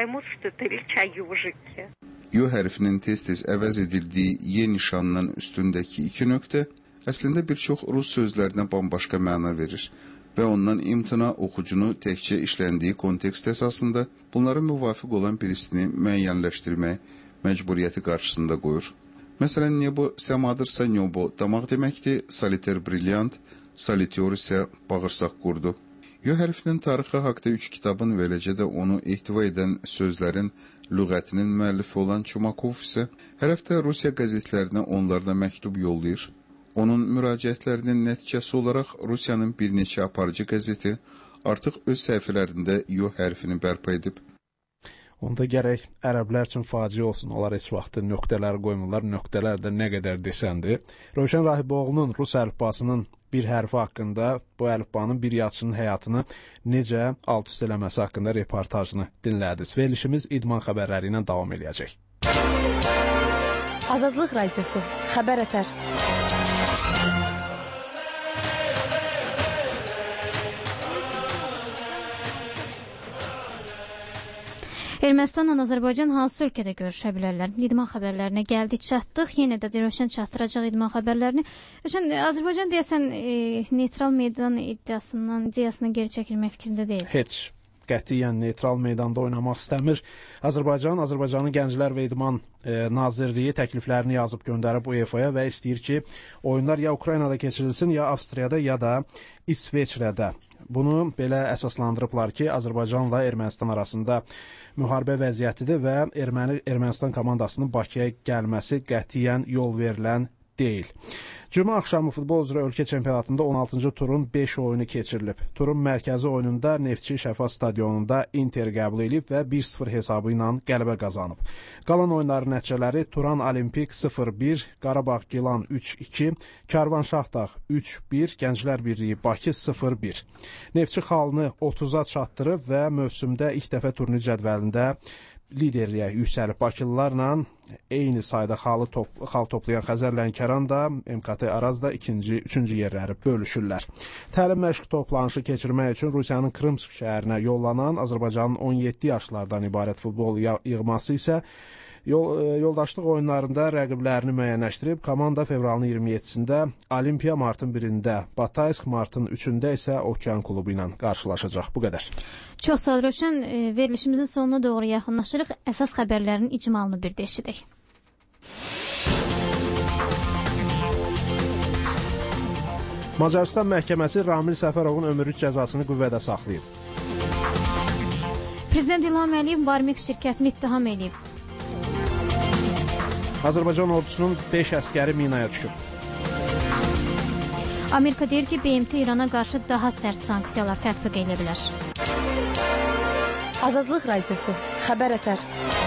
Y hərfinin tez-tez əvəz edildiyi Y nişanının üstündəki iki nöqtə əslində bir çox Rus sözlərinə bambaşqa məna verir və ondan imtina oxucunu təkcə işləndiyi kontekst əsasında bunlara müvafiq olan birisini müəyyənləşdirmək məcburiyyəti qarşısında qoyur. Məsələn, nebo səmadırsa nyobo damaq deməkdir, soliter brilyant, solityor isə bağırsaq qurdu. Y hərfinin tarixi haqda üç kitabın və eləcə də onu ehtiva edən sözlərin lüğətinin müəllifi olan Çumakov isə hər həftə Rusiya qəzetlərinə onlarla məktub yollayır. Onun müraciətlərinin nəticəsi olaraq Rusiyanın bir neçə aparıcı qəzeti artıq öz səhifələrində Y hərfini bərpa edib. Onda gərək ərəblər üçün faciə olsun. Onlar heç vaxt nöqtələr qoymurlar. Nöqtələr də nə qədər desəndir. Rövşən Rahiboğlu'nun Rus əlifbasının bir hərfi haqqında, bu əlifbanın bir yazıçının həyatını necə alt-üst eləməsi haqqında reportajını dinlədiniz. Verilişimiz idman xəbərləri ilə davam edəcək. Azadlıq Radiosu, xəbər ətər. Ermənistanla Azərbaycan hansı ölkədə görüşə bilərlər? İdman xəbərlərinə gəldik, çatdıq. Yenə də Rövşən çatdıracaq idman xəbərlərini. Rövşən, Azərbaycan deyəsən e, neytral meydan iddiasından, iddiasına geri çəkilmək fikrində deyil. Heç. Qətiyyən neytral meydanda oynamaq istəmir. Azərbaycan, Azərbaycanın Gənclər və İdman e, Nazirliyi təkliflərini yazıb göndərib UEFA-ya və istəyir ki, oyunlar ya Ukraynada keçirilsin, ya Avstriyada, ya da İsveçrədə. Bunu belə əsaslandırıblar ki, Azərbaycanla Ermənistan arasında müharibə vəziyyətidir və Erməni Ermənistan komandasının Bakıya gəlməsi qətiyyən yol verilən deyil. Cümə axşamı futbol üzrə ölkə çempionatında on altıncı turun beş oyunu keçirilib. Turun mərkəzi oyununda Neftçi Şəfa stadionunda Inter qəbul edib və bir sıfır hesabı ilə qələbə qazanıb. Qalan oyunların nəticələri Turan Olimpik sıfır bir, Qarabağ Gilan üç iki, Karvan Şahdağ üç bir, Gənclər Birliyi Bakı sıfır bir. Neftçi xalını otuza çatdırıb və mövsümdə ilk dəfə turnir cədvəlində liderliyə yüksəlib. Bakılılarla eyni sayda xalı top, xal toplayan Xəzər Lənkəran da M K T Arazda ikinci, üçüncü yerləri bölüşürlər. Təlim məşq toplanışı keçirmək üçün Rusiyanın Krımsk şəhərinə yollanan Azərbaycanın on yeddi yaşlardan ibarət futbol yığması isə Yol, yoldaşlıq oyunlarında rəqiblərini müəyyənləşdirib. Komanda fevralın iyirmi yeddisində Olimpiya, martın birində Bataysk, martın üçündə isə Okean klubu ilə qarşılaşacaq. Bu qədər. Çox sağ ol Rövşən. Verilişimizin sonuna doğru yaxınlaşırıq. Əsas xəbərlərin icmalını bir də eşidək. Macarıstan məhkəməsi Ramil Səfərovun ömürlük cəzasını qüvvədə saxlayıb. Prezident İlham Əliyev Barmix şirkətini ittiham edib. Azərbaycan ordusunun beş əskəri minaya düşüb. Amerika deyir ki, B M T İrana qarşı daha sərt sanksiyalar tətbiq edə bilər. Azadlıq Radiosu, xəbər ətər.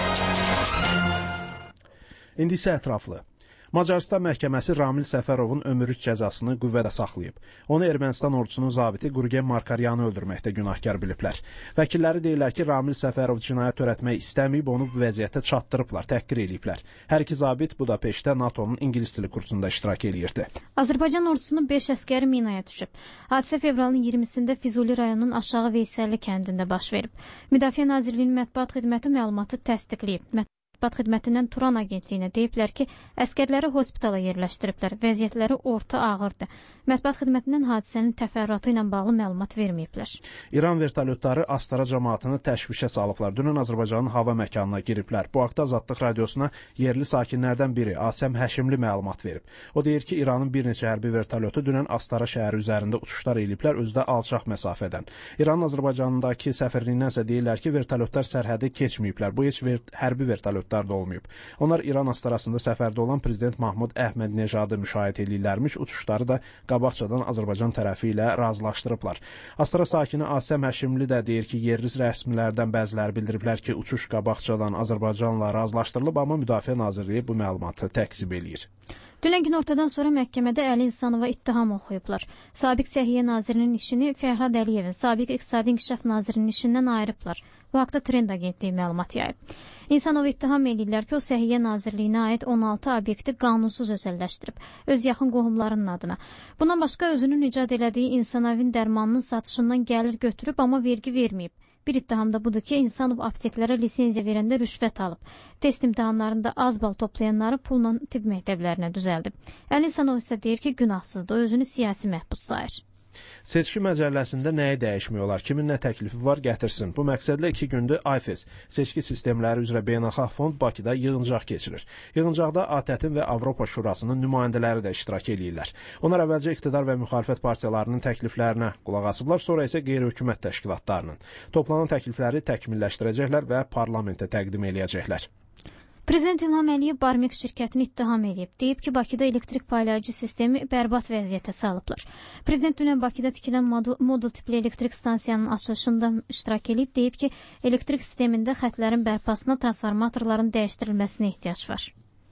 İndi isə ətraflı. Macarıstan məhkəməsi Ramil Səfərovun ömürlük cəzasını qüvvədə saxlayıb. Onu Ermənistan ordusunun zabiti Qurgen Markaryanı öldürməkdə günahkar biliblər. Vəkilləri deyirlər ki, Ramil Səfərov cinayət törətmək istəməyib, onu bu vəziyyətə çatdırıblar, təhqir eləyiblər. Hər iki zabit Budapeştdə NATO'nun ingilis dili kursunda iştirak eləyirdi. Azərbaycan ordusunun beş əskəri minaya düşüb. Hadisə fevralın iyirmisində Füzuli rayonunun Aşağı Veysəlli kəndində baş verib. Müdafiə Nazirliyinin mətbuat xidməti məlumatı təsdiqləyib. Mətbuat xidmətindən Turan agentliyinə deyiblər ki, əskərləri hospitala yerləşdiriblər. Vəziyyətləri orta ağırdır. Mətbuat xidmətindən hadisənin təfərrüatı ilə bağlı məlumat verməyiblər. İran vertolyotları Astara cəmaatını təşvişə salıblar. Dünən Azərbaycanın hava məkanına giriblər. Bu haqda Azadlıq Radiosuna yerli sakinlərdən biri Asəm Həşimli məlumat verib. O deyir ki, İranın bir neçə hərbi vertolyotu dünən Astara şəhəri üzərində uçuşlar eləyiblər, özü də alçaq məsafədən. İranın Azərbaycandakı səfirliyindən isə deyirlər ki, vertolyotlar sərhədi keçməyiblər. Bu heç ver hərbi vertolyotlar da olmayıb. Onlar İran Astarasında səfərdə olan Prezident Mahmud Əhməd-Nejadı müşahidə eləyirlərmiş, uçuşları da qabaqcadan Azərbaycan tərəfi ilə razılaşdırıblar. Astara sakini Asəm Həşimli də deyir ki, yerli rəsmilərdən bəziləri bildiriblər ki, uçuş qabaqcadan Azərbaycanla razılaşdırılıb, amma Müdafiə Nazirliyi bu məlumatı təkzib eləyir. Dünən günortadan sonra məhkəmədə Əli İnsanova ittiham oxuyublar. Sabiq Səhiyyə Nazirinin işini Fərhad Əliyevin, sabiq İqtisadi İnkişaf Nazirinin işindən ayırıblar. Bu haqda Trend agentliyi məlumat yayıb. İnsanova ittiham edirlər ki, o Səhiyyə Nazirliyinə aid on altı obyekti qanunsuz özəlləşdirib, öz yaxın qohumlarının adına. Bundan başqa özünün icad elədiyi İnsanovin dərmanının satışından gəlir götürüb, amma vergi verməyib. Bir ittiham da budur ki, İnsanov apteklərə lisenziya verəndə rüşvət alıb. Test imtahanlarında az bal toplayanları pulla tibb məktəblərinə düzəldib. Əli İnsanov isə deyir ki, günahsızdır, özünü siyasi məhbus sayır. Seçki məcəlləsində nəyi dəyişmək olar, kimin nə təklifi var gətirsin. Bu məqsədlə iki gündür I F E S, seçki sistemləri üzrə beynəlxalq fond Bakıda yığıncaq keçirir. Yığıncaqda A T Ə-tin və Avropa Şurasının nümayəndələri də iştirak eləyirlər. Onlar əvvəlcə iqtidar və müxalifət partiyalarının təkliflərinə qulaq asıblar, sonra isə qeyri-hökumət təşkilatlarının. Toplanan təklifləri təkmilləşdirəcəklər və parlamentə təqdim eləyəcəklər. Prezident İlham Əliyev Barmix şirkətini ittiham edib. Deyib ki, Bakıda elektrik paylayıcı sistemi bərbad vəziyyətə salıblar. Prezident dünən Bakıda tikilən modul tipli elektrik stansiyanın açılışında iştirak edib. Deyib ki, elektrik sistemində xətlərin bərpasına transformatorların dəyişdirilməsinə ehtiyac var.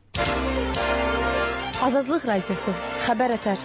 Azadlıq Radiosu, xəbər ətər.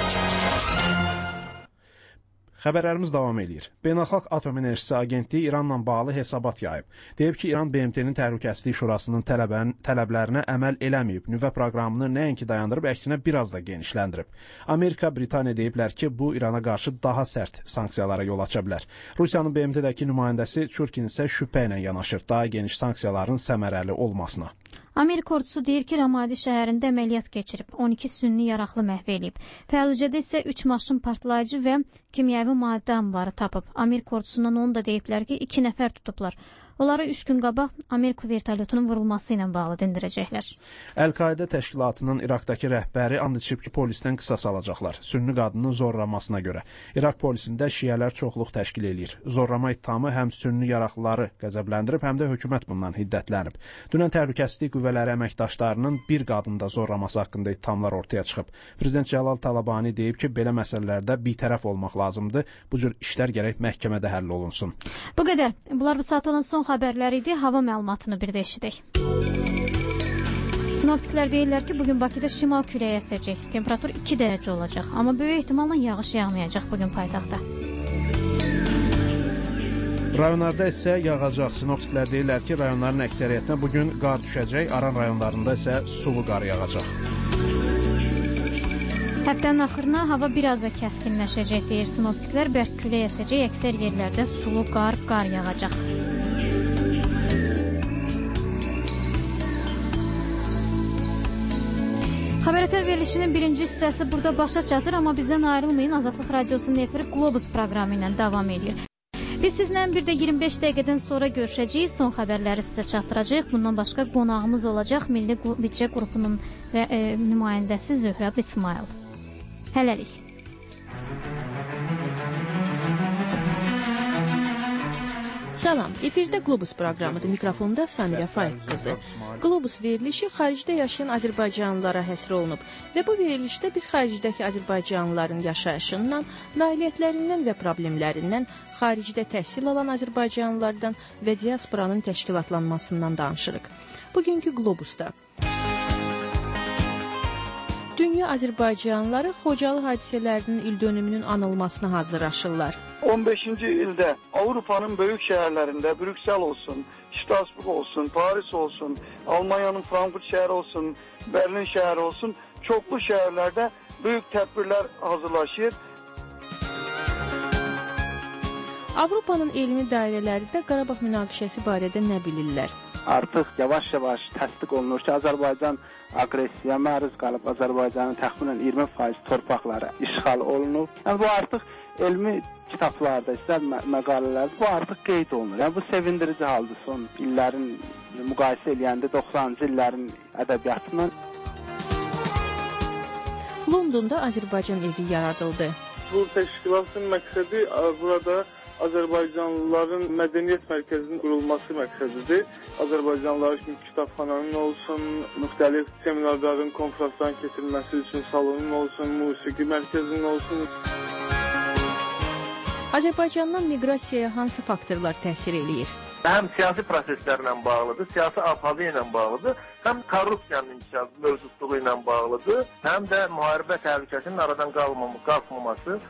Xəbərlərimiz davam edir. Beynəlxalq Atom Enerjisi Agentliyi İranla bağlı hesabat yayıb. Deyib ki, İran B M T-nin Təhlükəsizlik Şurasının tələbən, tələblərinə əməl eləməyib. Nüvə proqramını nəinki dayandırıb, əksinə biraz da genişləndirib. Amerika, Britaniya deyiblər ki, bu İrana qarşı daha sərt sanksiyalara yol aça bilər. Rusiyanın B M T-dəki nümayəndəsi Çurkin isə şübhə ilə yanaşır daha geniş sanksiyaların səmərəli olmasına. Amerika ordusu deyir ki, Ramadi şəhərində əməliyyat keçirib, on iki sünni yaraqlı məhv eləyib. Fəallücədə isə üç maşın partlayıcı və kimyəvi maddə anbarı tapıb. Amerika ordusundan onu da deyiblər ki, iki nəfər tutublar. Onları üç gün qabaq Amerika vertolyotunun vurulması ilə bağlı dindirəcəklər. Əl-Qaidə təşkilatının İraqdakı rəhbəri and içib ki, polisdən qisas alacaqlar. Sünni qadının zorlamasına görə. İraq polisində şiələr çoxluq təşkil eləyir. Zorlama ittihamı həm sünni yaraqlıları qəzəbləndirib, həm də hökumət bundan hiddətlənib. Dünən təhlükəsizlik qüvvələri əməkdaşlarının bir qadında zorlaması haqqında ittihamlar ortaya çıxıb. Prezident Cəlal Talabani deyib ki, belə məsələlərdə bitərəf olmaq lazımdır. Bu cür işlər gərək məhkəmədə həll olunsun. Bu qədər. Bunlar bu saat olan son xəbərlər idi. Hava məlumatını bir də eşidək. Sinoptiklər deyirlər ki, bugün Bakıda şimal küləyi əsəcək. Temperatur iki dərəcə olacaq. Amma böyük ehtimalla yağış yağmayacaq bugün paytaxtda. Rayonlarda isə yağacaq. Sinoptiklər deyirlər ki, rayonların əksəriyyətinə bugün qar düşəcək, Aran rayonlarında isə sulu qar yağacaq. Həftənin axırına hava biraz da kəskinləşəcək deyir sinoptiklər, bərk külək əsəcək, əksər yerlərdə sulu qar, qar yağacaq. Xəbərətər verilişinin birinci hissəsi burada başa çatır, amma bizdən ayrılmayın. Azadlıq Radiosunun efiri Globus proqramı ilə davam edir. Biz sizlə bir də iyirmi beş dəqiqədən sonra görüşəcəyik. Son xəbərləri sizə çatdıracağıq. Bundan başqa qonağımız olacaq Milli Büdcə qrupunun və e, nümayəndəsi Zöhrəb İsmail. Hələlik. Salam, efirdə Globus proqramıdır. Mikrofonda Samirə Faiq qızı. Globus verilişi xaricdə yaşayan Azərbaycanlılara həsr olunub və bu verilişdə biz xaricdəki Azərbaycanlıların yaşayışından, nailiyyətlərindən və problemlərindən, xaricdə təhsil alan Azərbaycanlılardan və diasporanın təşkilatlanmasından danışırıq. Bugünkü Globusda dünya Azərbaycanlıları Xocalı hadisələrinin ildönümünün anılmasına hazırlaşırlar. on beşinci ildə Avropanın böyük şəhərlərində, Brüksel olsun, Strasbourg olsun, Paris olsun, Almanyanın Frankfurt şəhəri olsun, Berlin şəhəri olsun, çoxlu şəhərlərdə böyük tədbirlər hazırlaşır. Avropanın elmi dairələri də Qarabağ münaqişəsi barədə nə bilirlər? Artıq yavaş-yavaş təsdiq olunur ki, Azərbaycan aqressiyaya məruz qalıb, Azərbaycanın təxminən iyirmi faiz torpaqları işğal olunub. Yəni bu artıq elmi kitablarda, istər mə məqalələr, bu artıq qeyd olunur. Yəni bu sevindirici haldır son illərin müqayisə eləyəndə doxsanıncı illərin ədəbiyyatla. Londonda Azərbaycan evi yaradıldı. Bu təşkilatın məqsədi burada Azərbaycanlıların mədəniyyət mərkəzinin qurulması məqsədidir. Azərbaycanlılar üçün kitabxananın olsun, müxtəlif seminarların, konferansların keçirilməsi üçün salonun olsun, musiqi mərkəzinin olsun. Azərbaycandan miqrasiyaya hansı faktorlar təsir eləyir? Həm siyasi proseslərlə bağlıdır, siyasi aphalı ilə bağlıdır, həm korrupsiyanın inkişaf mövcudluğu ilə bağlıdır, həm də müharibə təhlükəsinin aradan qalxmaması.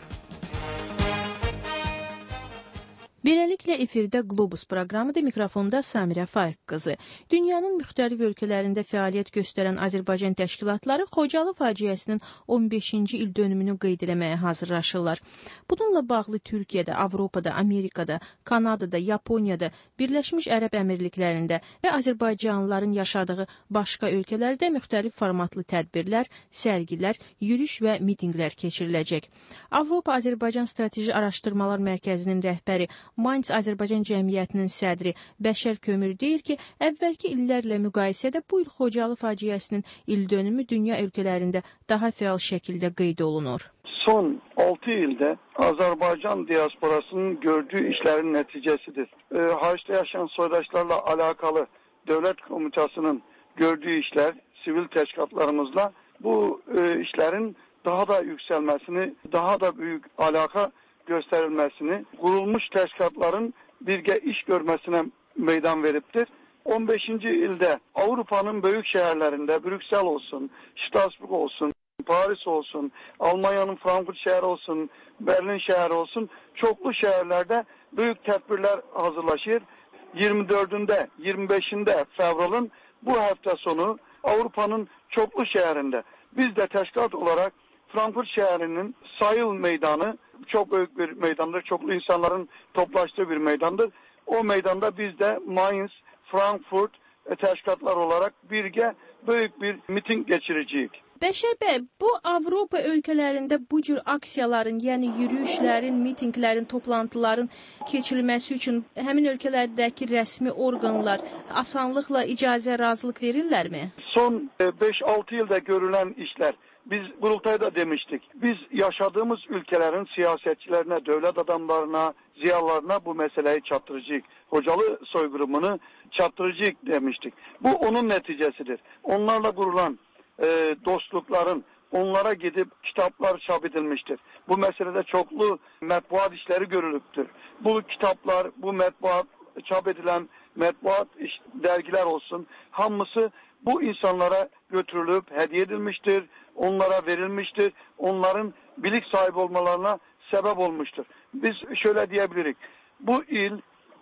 Beləliklə, efirdə Globus proqramıdır. Mikrofonda Samirə Faiq qızı. Dünyanın müxtəlif ölkələrində fəaliyyət göstərən Azərbaycan təşkilatları Xocalı faciəsinin on beşinci il dönümünü qeyd eləməyə hazırlaşırlar. Bununla bağlı Türkiyədə, Avropada, Amerikada, Kanadada, Yaponiyada, Birləşmiş Ərəb Əmirliklərində və Azərbaycanlıların yaşadığı başqa ölkələrdə müxtəlif formatlı tədbirlər, sərgilər, yürüyüş və mitinqlər keçiriləcək. Avropa Azərbaycan Strateji Araşdırmalar Mərkəzinin rəhbəri Mainz Azərbaycan Cəmiyyətinin sədri Bəşər Kömür deyir ki, əvvəlki illərlə müqayisədə bu il Xocalı faciəsinin ildönümü dünya ölkələrində daha fəal şəkildə qeyd olunur. Son altı ildə Azərbaycan diasporasının gördüyü işlərin nəticəsidir. E, Haricdə yaşayan soydaşlarla alakalı Dövlət Komitəsinin gördüyü işlər, sivil təşkilatlarımızla bu e, işlərin daha da yüksəlməsini, daha da büyük alaka göstərilməsini, qurulmuş təşkilatların birgə iş görməsinə meydan veribdir. on beşinci ildə Avropanın böyük şəhərlərində, Brüksel olsun, Strasbourg olsun, Paris olsun, Almanyanın Frankfurt şəhəri olsun, Berlin şəhəri olsun, çoxlu şəhərlərdə böyük tədbirlər hazırlaşır. iyirmi dördündə, iyirmi beşində fevralın bu həftə sonu Avropanın çoxlu şəhərində biz də təşkilat olaraq Frankfurt şəhərinin Sayıl meydanı çok büyük bir meydandır. Çoklu insanların toplaştığı bir meydandır. O meydanda biz de Mainz, Frankfurt e, təşkilatlar olarak birgə büyük bir miting geçireceğiz. Bəşər bəy, bu Avropa ölkələrində bu cür aksiyaların, yəni yürüyüşlərin, mitinglərin, toplantıların keçirilməsi üçün həmin ölkələrdəki rəsmi orqanlar asanlıqla icazə, razılıq verirlərmi? Son beş altı yılda görülen işler. Biz Qurultayda demiştik. Biz yaşadığımız ülkelerin siyasetçilerine, devlet adamlarına, ziyalarına bu meseleyi çattıracağız. Xocalı soyqırımını çattıracağız demiştik. Bu onun neticesidir. Onlarla kurulan e, dostlukların onlara gidip kitaplar çap edilmiştir. Bu meselede çoklu mətbuat işleri görülüptür. Bu kitaplar, bu mətbuat, çap edilen mətbuat iş, dergiler olsun, hamısı bu insanlara götürülüp hediye edilmiştir. Onlara verilmiştir. Onların bilik sahibi olmalarına sebep olmuştur. Biz şöyle diyebiliriz. Bu il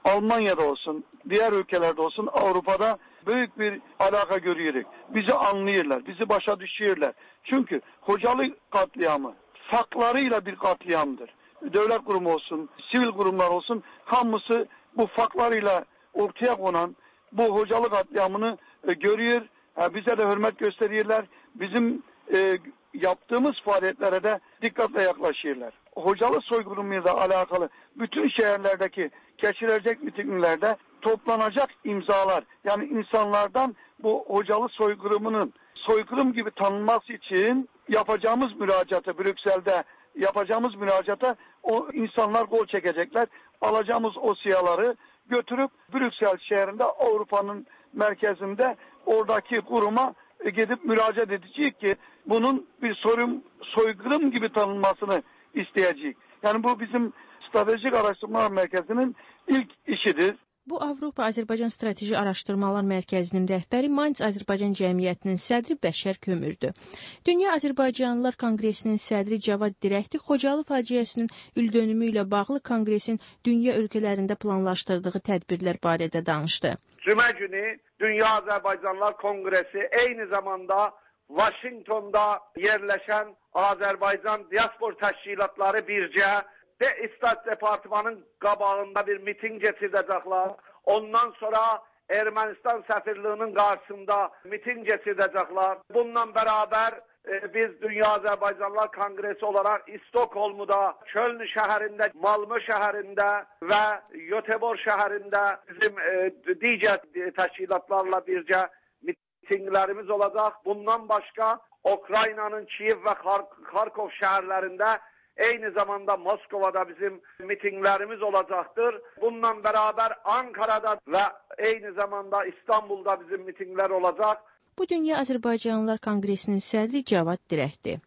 Almanya'da olsun, diğer ülkelerde olsun, Avrupa'da büyük bir alaka görüyoruz. Bizi anlıyorlar, bizi başa düşüyorlar. Çünkü Hocalı katliamı faklarıyla bir katliamdır. Devlet kurumu olsun, sivil kurumlar olsun, hamısı bu faklarıyla ortaya konan bu Hocalı katliamını e, görüyor. E, bize de hürmet gösteriyorlar. Bizim e, yaptığımız faaliyetlere de dikkatle yaklaşıyorlar. Hocalı soykırımıyla alakalı bütün şehirlerdeki geçirilecek mitinglerde toplanacak imzalar, yani insanlardan bu Hocalı soykırımının soykırım gibi tanınması için yapacağımız müracaata, Brüksel'de yapacağımız müracaata o insanlar gol çekecekler. Alacağımız o siyaları götürüp Brüksel şehrinde, Avrupa'nın merkezinde oradaki kuruma gidip müracaat edecek ki bunun bir sorum, soykırım gibi tanınmasını isteyecek. Yani bu bizim Stratejik Araştırmalar Merkezi'nin ilk işidir. Bu Avropa Azərbaycan Strateji Araşdırmalar Mərkəzinin rəhbəri Mainz Azərbaycan Cəmiyyətinin sədri Bəşər Kömürdür. Dünya Azərbaycanlılar Konqresinin sədri Cavad Dirəkti Xocalı faciəsinin ildönümü ilə bağlı konqresin dünya ölkələrində planlaşdırdığı tədbirlər barədə danışdı. Cümə günü Dünya Azərbaycanlılar Konqresi eyni zamanda Washington'da yerleşen Azərbaycan Diaspor Təşkilatları bircə ve İstat Departmanının qabağında bir miting getirdəcəklər. Ondan sonra Ermənistan səfirliyinin qarşısında miting getirdəcəklər. Bununla beraber e, biz Dünya Azərbaycanlılar Kongresi olarak İstokholm'da, Köln şəhərində, Malmö şəhərində ve Göteborg şəhərində bizim e, digər təşkilatlarla bircə mitinglerimiz olacak. Bundan başka Ukrayna'nın Kiev ve Kharkov şehirlerinde, aynı zamanda Moskova'da bizim mitinglerimiz olacaktır. Bununla beraber Ankara'da ve aynı zamanda İstanbul'da bizim mitingler olacak. Bu Dünya Azərbaycanlılar Konqresinin sədri Cavad Dirəkti.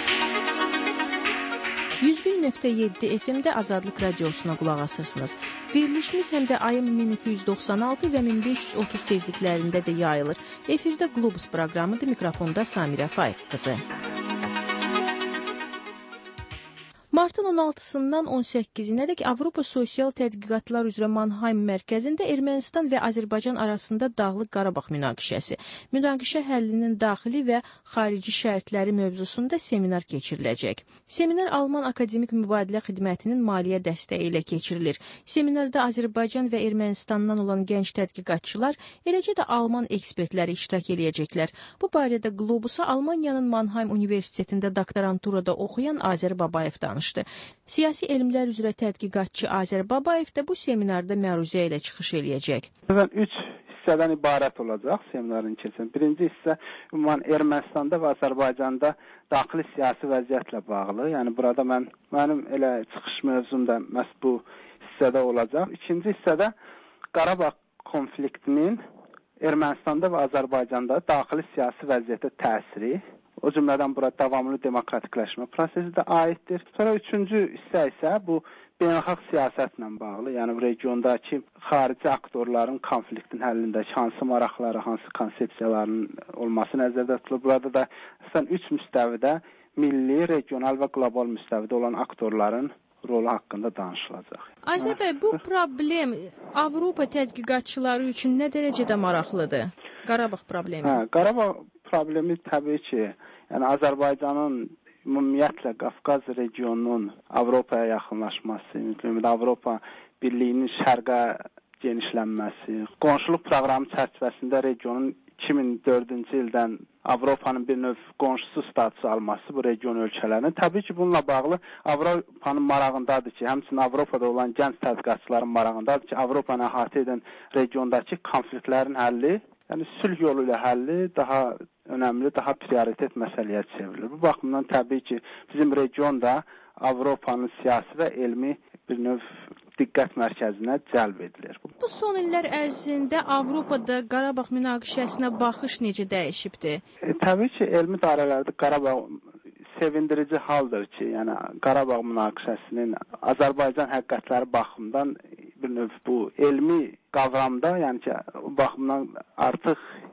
yüz bir nöqtə yeddi F M-də Azadlıq Radiosuna qulaq asırsınız. Verilişimiz həm də ayın min iki yüz doxsan altı və min beş yüz otuz tezliklərində də yayılır. Efirdə Globus proqramıdır. Mikrofonda Samirə Faiq qızı. Martın on altısından on səkkizinədək Avropa Sosial Tədqiqatlar üzrə Mannheim mərkəzində Ermənistan və Azərbaycan arasında Dağlıq Qarabağ münaqişəsi, münaqişə həllinin daxili və xarici şərtləri mövzusunda seminar keçiriləcək. Seminar Alman Akademik Mübadilə Xidmətinin maliyyə dəstəyi ilə keçirilir. Seminarda Azərbaycan və Ermənistandan olan gənc tədqiqatçılar, eləcə də Alman ekspertləri iştirak edəcəklər. Bu barədə Globusa Almaniyanın Mannheim Universitetində doktoranturada oxuyan Azər Babayev danışdı. Siyasi elmlər üzrə tədqiqatçı Azər Babayev də bu seminarda məruzə ilə çıxış eləyəcək. Üç hissədən ibarət olacaq seminarın keçən. Birinci hissə ümumən Ermənistanda və Azərbaycanda daxili siyasi vəziyyətlə bağlı. Yəni burada mən mənim elə çıxış mövzum da məhz bu hissədə olacaq. İkinci hissədə Qarabağ konfliktinin Ermənistanda və Azərbaycanda daxili siyasi vəziyyətə təsiri, o cümlədən bura davamlı demokratikləşmə prosesi də aiddir. Sonra üçüncü hissə isə bu beynəlxalq siyasətlə bağlı, yəni regiondakı xarici aktorların konfliktin həllindəki hansı maraqları, hansı konsepsiyaların olması nəzərdə tutulur. Burada da əslən üç müstəvidə milli, regional və qlobal müstəvidə olan aktorların rolu haqqında danışılacaq. Azər bəy, bu problem Avropa tədqiqatçıları üçün nə dərəcədə maraqlıdır? Qarabağ problemi. Hə, Qarabağ problemi təbii ki, yəni Azərbaycanın ümumiyyətlə Qafqaz regionunun Avropaya yaxınlaşması, Avropa Birliyinin şərqə genişlənməsi, qonşuluq proqramı çərçivəsində regionun iki min dördüncü ildən Avropanın bir növ qonşusu statusu alması bu region ölkələrinin təbii ki, bununla bağlı Avropanın marağındadır ki, həmçinin Avropada olan gənc tədqiqatçıların marağındadır ki, Avropanı əhatə edən regiondakı konfliktlərin həlli, yəni sülh yolu ilə həlli daha önəmli, daha prioritet məsələyə çevrilir. Bu baxımdan təbii ki, bizim region da Avropanın siyasi və elmi bir növ diqqət mərkəzinə cəlb edilir. Bu son illər ərzində Avropada Qarabağ münaqişəsinə baxış necə dəyişibdir? E, təbii ki, elmi dairələrdə Qarabağ sevindirici haldır ki, yəni Qarabağ münaqişəsinin Azərbaycan həqiqətləri baxımından bir növ bu elmi qavramda, yəni ki, o baxımdan artıq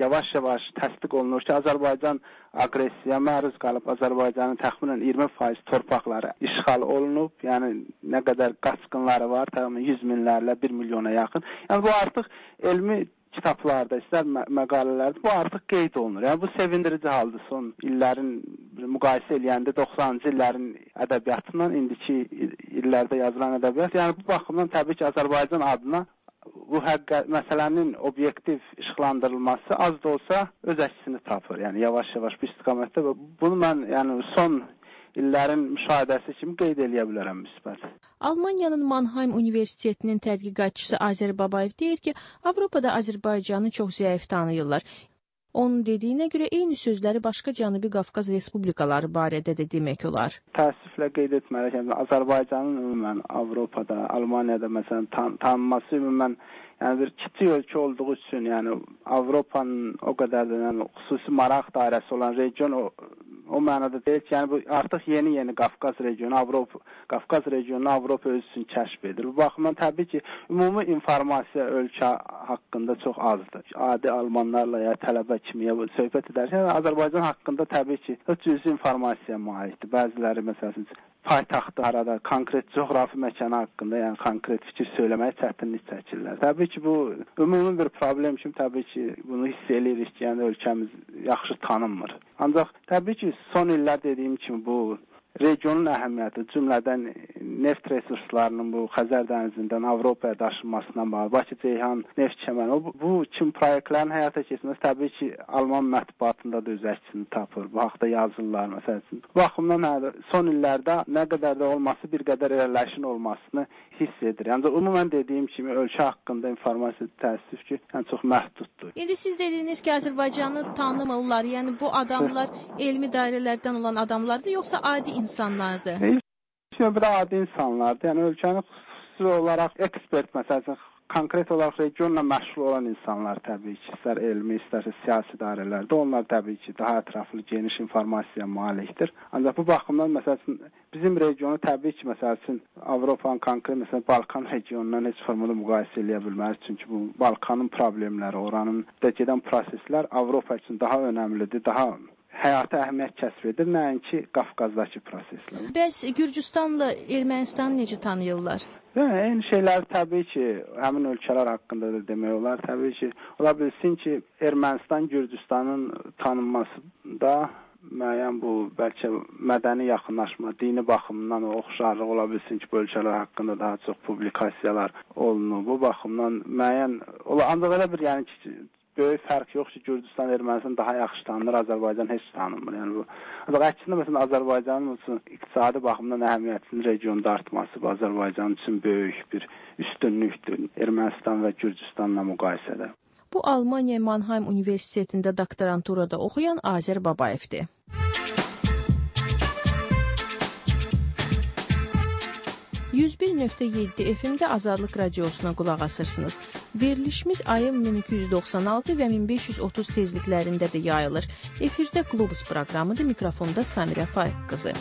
yavaş-yavaş təsdiq olunur ki, Azərbaycan aqressiyaya məruz qalıb, Azərbaycanın təxminən iyirmi faiz torpaqları işğal olunub. Yəni nə qədər qaçqınları var, təxminən yüz minlərlə bir milyona yaxın. Yəni bu artıq elmi kitablarda, istər mə məqalələrdə bu artıq qeyd olunur. Yəni bu sevindirici haldır. Son illərin müqayisə eləyəndə doxsanıncı illərin ədəbiyyatından indiki illərdə yazılan ədəbiyyat, yəni bu baxımdan təbii ki, Azərbaycan adına bu həqiqət məsələnin obyektiv işıqlandırılması az da olsa öz əksini tapır. Yəni yavaş-yavaş bu istiqamətdə və bunu mən yəni son illərin müşahidəsi kimi qeyd eləyə bilərəm müsbət. Almaniyanın Mannheim Universitetinin tədqiqatçısı Azər Babayev deyir ki, Avropada Azərbaycanı çox zəif tanıyırlar. Onun dediyinə görə eyni sözləri başqa Cənubi Qafqaz respublikaları barədə də demək olar. Təəssüflə qeyd etməliyəm ki, Azərbaycanın ümumən Avropada, Almaniyada məsələn tan tanınması ümumən yəni bir kiçik ölkə olduğu üçün, yəni Avropanın o qədər də yəni xüsusi maraq dairəsi olan region o o mənada deyil ki, yəni bu artıq yeni-yeni Qafqaz regionu, Avropa Qafqaz regionunu Avropa öz üçün kəşf edir. Bu baxımdan təbii ki, ümumi informasiya ölkə haqqında çox azdır. Adi almanlarla ya tələbə kimi ya söhbət edərkən Azərbaycan haqqında təbii ki, cüzi informasiya malikdir. Bəziləri məsələn paytaxtı arada konkret coğrafi məkanı haqqında, yəni konkret fikir söyləməyə çətinlik çəkirlər. Təbii ki, bu ümumi bir problem kimi təbii ki, bunu hiss edirik ki, yəni ölkəmiz yaxşı tanınmır. Ancaq təbii ki, son illər dediyim kimi bu regionun əhəmiyyəti, cümlədən neft resurslarının bu Xəzər dənizindən Avropaya daşınmasından bağlı, Bakı-Ceyhan neft kəməri, bu, bu kimi proyektlərin həyata keçməsi təbii ki, Alman mətbuatında da öz əksini tapır. Bu haqda yazırlar, məsəl üçün. Bu baxımdan son illərdə nə qədər də olması, bir qədər irəliləyişin olmasını hiss edir. Yəni, ümumən dediyim kimi, ölkə haqqında informasiya təəssüf ki, yəni çox məhduddur. İndi siz dediniz ki, Azərbaycanı tanımırlar, yəni bu adamlar elmi dairələrdən olan adamlardır, yoxsa adi insanlardır? Heç bir adi insanlardır. Yəni ölkəni xüsusi olaraq ekspert, məsələn, konkret olaraq regionla məşğul olan insanlar təbii ki, istər elmi, istərsə siyasi dairələrdə, onlar təbii ki, daha ətraflı, geniş informasiya malikdir. Ancaq bu baxımdan, məsələn, bizim regionu təbii ki, məsələn, Avropanın konkret, məsələn, Balkan regionundan heç formada müqayisə eləyə bilməz. Çünki bu Balkanın problemləri, oranın da gedən proseslər Avropa üçün daha önəmlidir, daha həyata əhəmiyyət kəsb edir, nəinki Qafqazdakı proseslər. Bəs Gürcüstanla Ermənistanı necə tanıyırlar? Yəni, eyni şeylər təbii ki, həmin ölkələr haqqında da demək olar. Təbii ki, ola bilsin ki, Ermənistan Gürcüstanın tanınmasında müəyyən bu, bəlkə mədəni yaxınlaşma, dini baxımından oxşarlıq ola bilsin ki, bu ölkələr haqqında daha çox publikasiyalar olunur. Bu baxımdan müəyyən, ancaq elə bir, yəni ki, böyük fərq yox ki, Gürcüstan, Ermənistan daha yaxşı tanınır, Azərbaycan heç tanınmır. Yəni bu, ancaq əksində məsələn Azərbaycanın üçün iqtisadi baxımdan əhəmiyyətinin regionda artması bu Azərbaycan üçün böyük bir üstünlükdür Ermənistan və Gürcüstanla müqayisədə. Bu Almaniya Mannheim Universitetində doktoranturada oxuyan Azər Babayevdir. yüz bir nöqtə yeddi F M-də Azadlıq Radiosuna qulaq asırsınız. Verilişimiz ayın min iki yüz doxsan altı və min beş yüz otuz tezliklərində də yayılır. Efirdə Globus proqramıdır, mikrofonda Samirə Faiq qızı.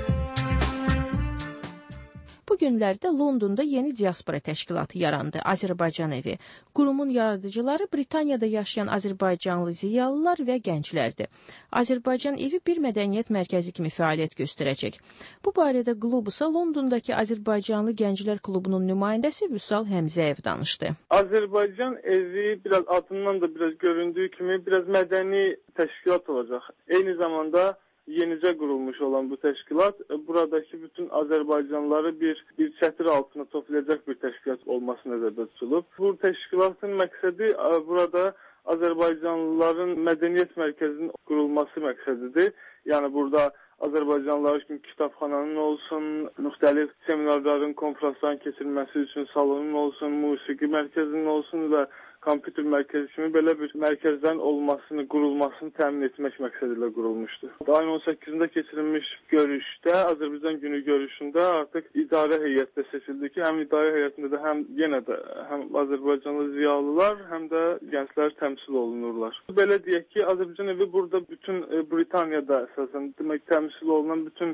Bu günlərdə Londonda yeni diaspora təşkilatı yarandı, Azərbaycan evi. Qurumun yaradıcıları Britaniyada yaşayan Azərbaycanlı ziyalılar və gənclərdir. Azərbaycan evi bir mədəniyyət mərkəzi kimi fəaliyyət göstərəcək. Bu barədə Globusa Londondakı Azərbaycanlı Gənclər Klubunun nümayəndəsi Vüsal Həmzəyev danışdı. Azərbaycan evi biraz adından da biraz göründüyü kimi biraz mədəni təşkilat olacaq. Eyni zamanda yenicə qurulmuş olan bu təşkilat buradakı bütün Azərbaycanlıları bir bir çətir altına toplayacaq bir təşkilat olması nəzərdə tutulub. Bu təşkilatın məqsədi burada Azərbaycanlıların mədəniyyət mərkəzinin qurulması məqsədidir. Yəni burada Azərbaycanlılar üçün kitabxananın olsun, müxtəlif seminarların, konferansların keçirilməsi üçün salonun olsun, musiqi mərkəzinin olsun və kompüter mərkəzi kimi belə bir mərkəzdən olmasını, qurulmasını təmin etmək məqsədilə qurulmuşdur. Ayın on səkkizində keçirilmiş görüşdə, Azərbaycan günü görüşündə artıq idarə heyətdə seçildi ki, həm idarə heyətində də həm yenə də həm Azərbaycanlı ziyalılar, həm də gənclər təmsil olunurlar. Belə deyək ki, Azərbaycan evi burada bütün e, Britaniyada əsasən demək təmsil olunan bütün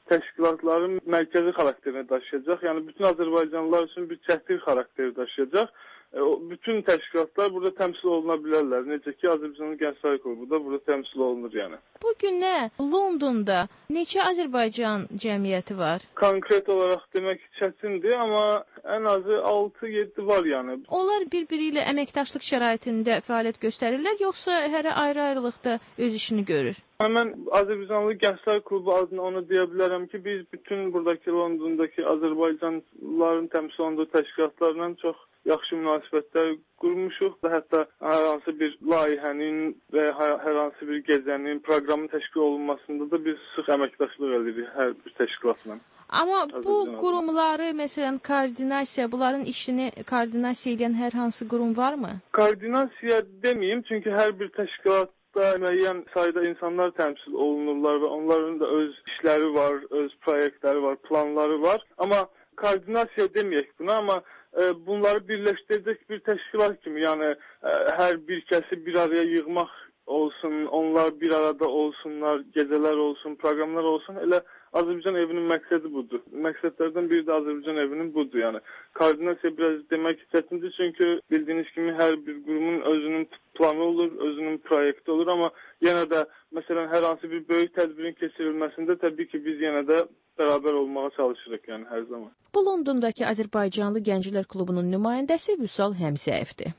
təşkilatların mərkəzi xarakterini daşıyacaq. Yəni bütün Azərbaycanlılar üçün bir çətin xarakteri daşıyacaq. Bütün təşkilatlar burada təmsil oluna bilərlər. Necə ki, Azərbaycanın Gənclər Klubu da burada təmsil olunur yəni. Bu günə Londonda neçə Azərbaycan cəmiyyəti var? Konkret olaraq demək çətindir, amma ən azı altı yeddi var yəni. Onlar bir-biri ilə əməkdaşlıq şəraitində fəaliyyət göstərirlər, yoxsa hərə ayrı-ayrılıqda öz işini görür? Mən Azərbaycanlı Gənclər Klubu adına onu deyə bilərəm ki, biz bütün buradakı Londondakı Azərbaycanlıların təmsil olunduğu təşkilatlarla çox yaxşı münasibətlər qurmuşuq və hətta hər hansı bir layihənin və hər hansı bir gecənin, proqramın təşkil olunmasında da biz sıx əməkdaşlıq edirik hər bir təşkilatla. Amma bu qurumları, məsələn, koordinasiya, bunların işini koordinasiya edən hər hansı qurum varmı? Koordinasiya deməyim, çünki hər bir təşkilat müəyyən sayda insanlar təmsil olunurlar və onların da öz işləri var, öz proyektləri var, planları var. Amma koordinasiya deməyək buna, amma e, bunları birləşdirəcək bir təşkilat kimi, yəni e, hər bir kəsi bir araya yığmaq olsun, onlar bir arada olsunlar, gecələr olsun, proqramlar olsun, elə Azərbaycan evinin məqsədi budur. Məqsədlərdən biri də Azərbaycan evinin budur, yəni. Koordinasiya biraz demək çətindir, çünki bildiyiniz kimi hər bir qurumun özünün planı olur, özünün proyekti olur, amma yenə də, məsələn, hər hansı bir böyük tədbirin keçirilməsində təbii ki, biz yenə də bərabər olmağa çalışırıq, yəni, hər zaman. Bu Londondakı Azərbaycanlı Gənclər Klubunun nümayəndəsi Vüsal Həmzəyevdir.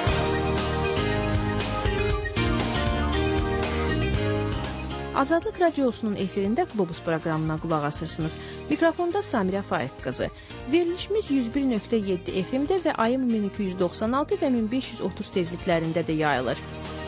Azadlıq Radiosunun efirində Globus proqramına qulaq asırsınız. Mikrofonda Samirə Faiq qızı. Verilişimiz yüz bir nöqtə yeddi F M-də və A M min iki yüz doxsan altı və min beş yüz otuz tezliklərində də yayılır.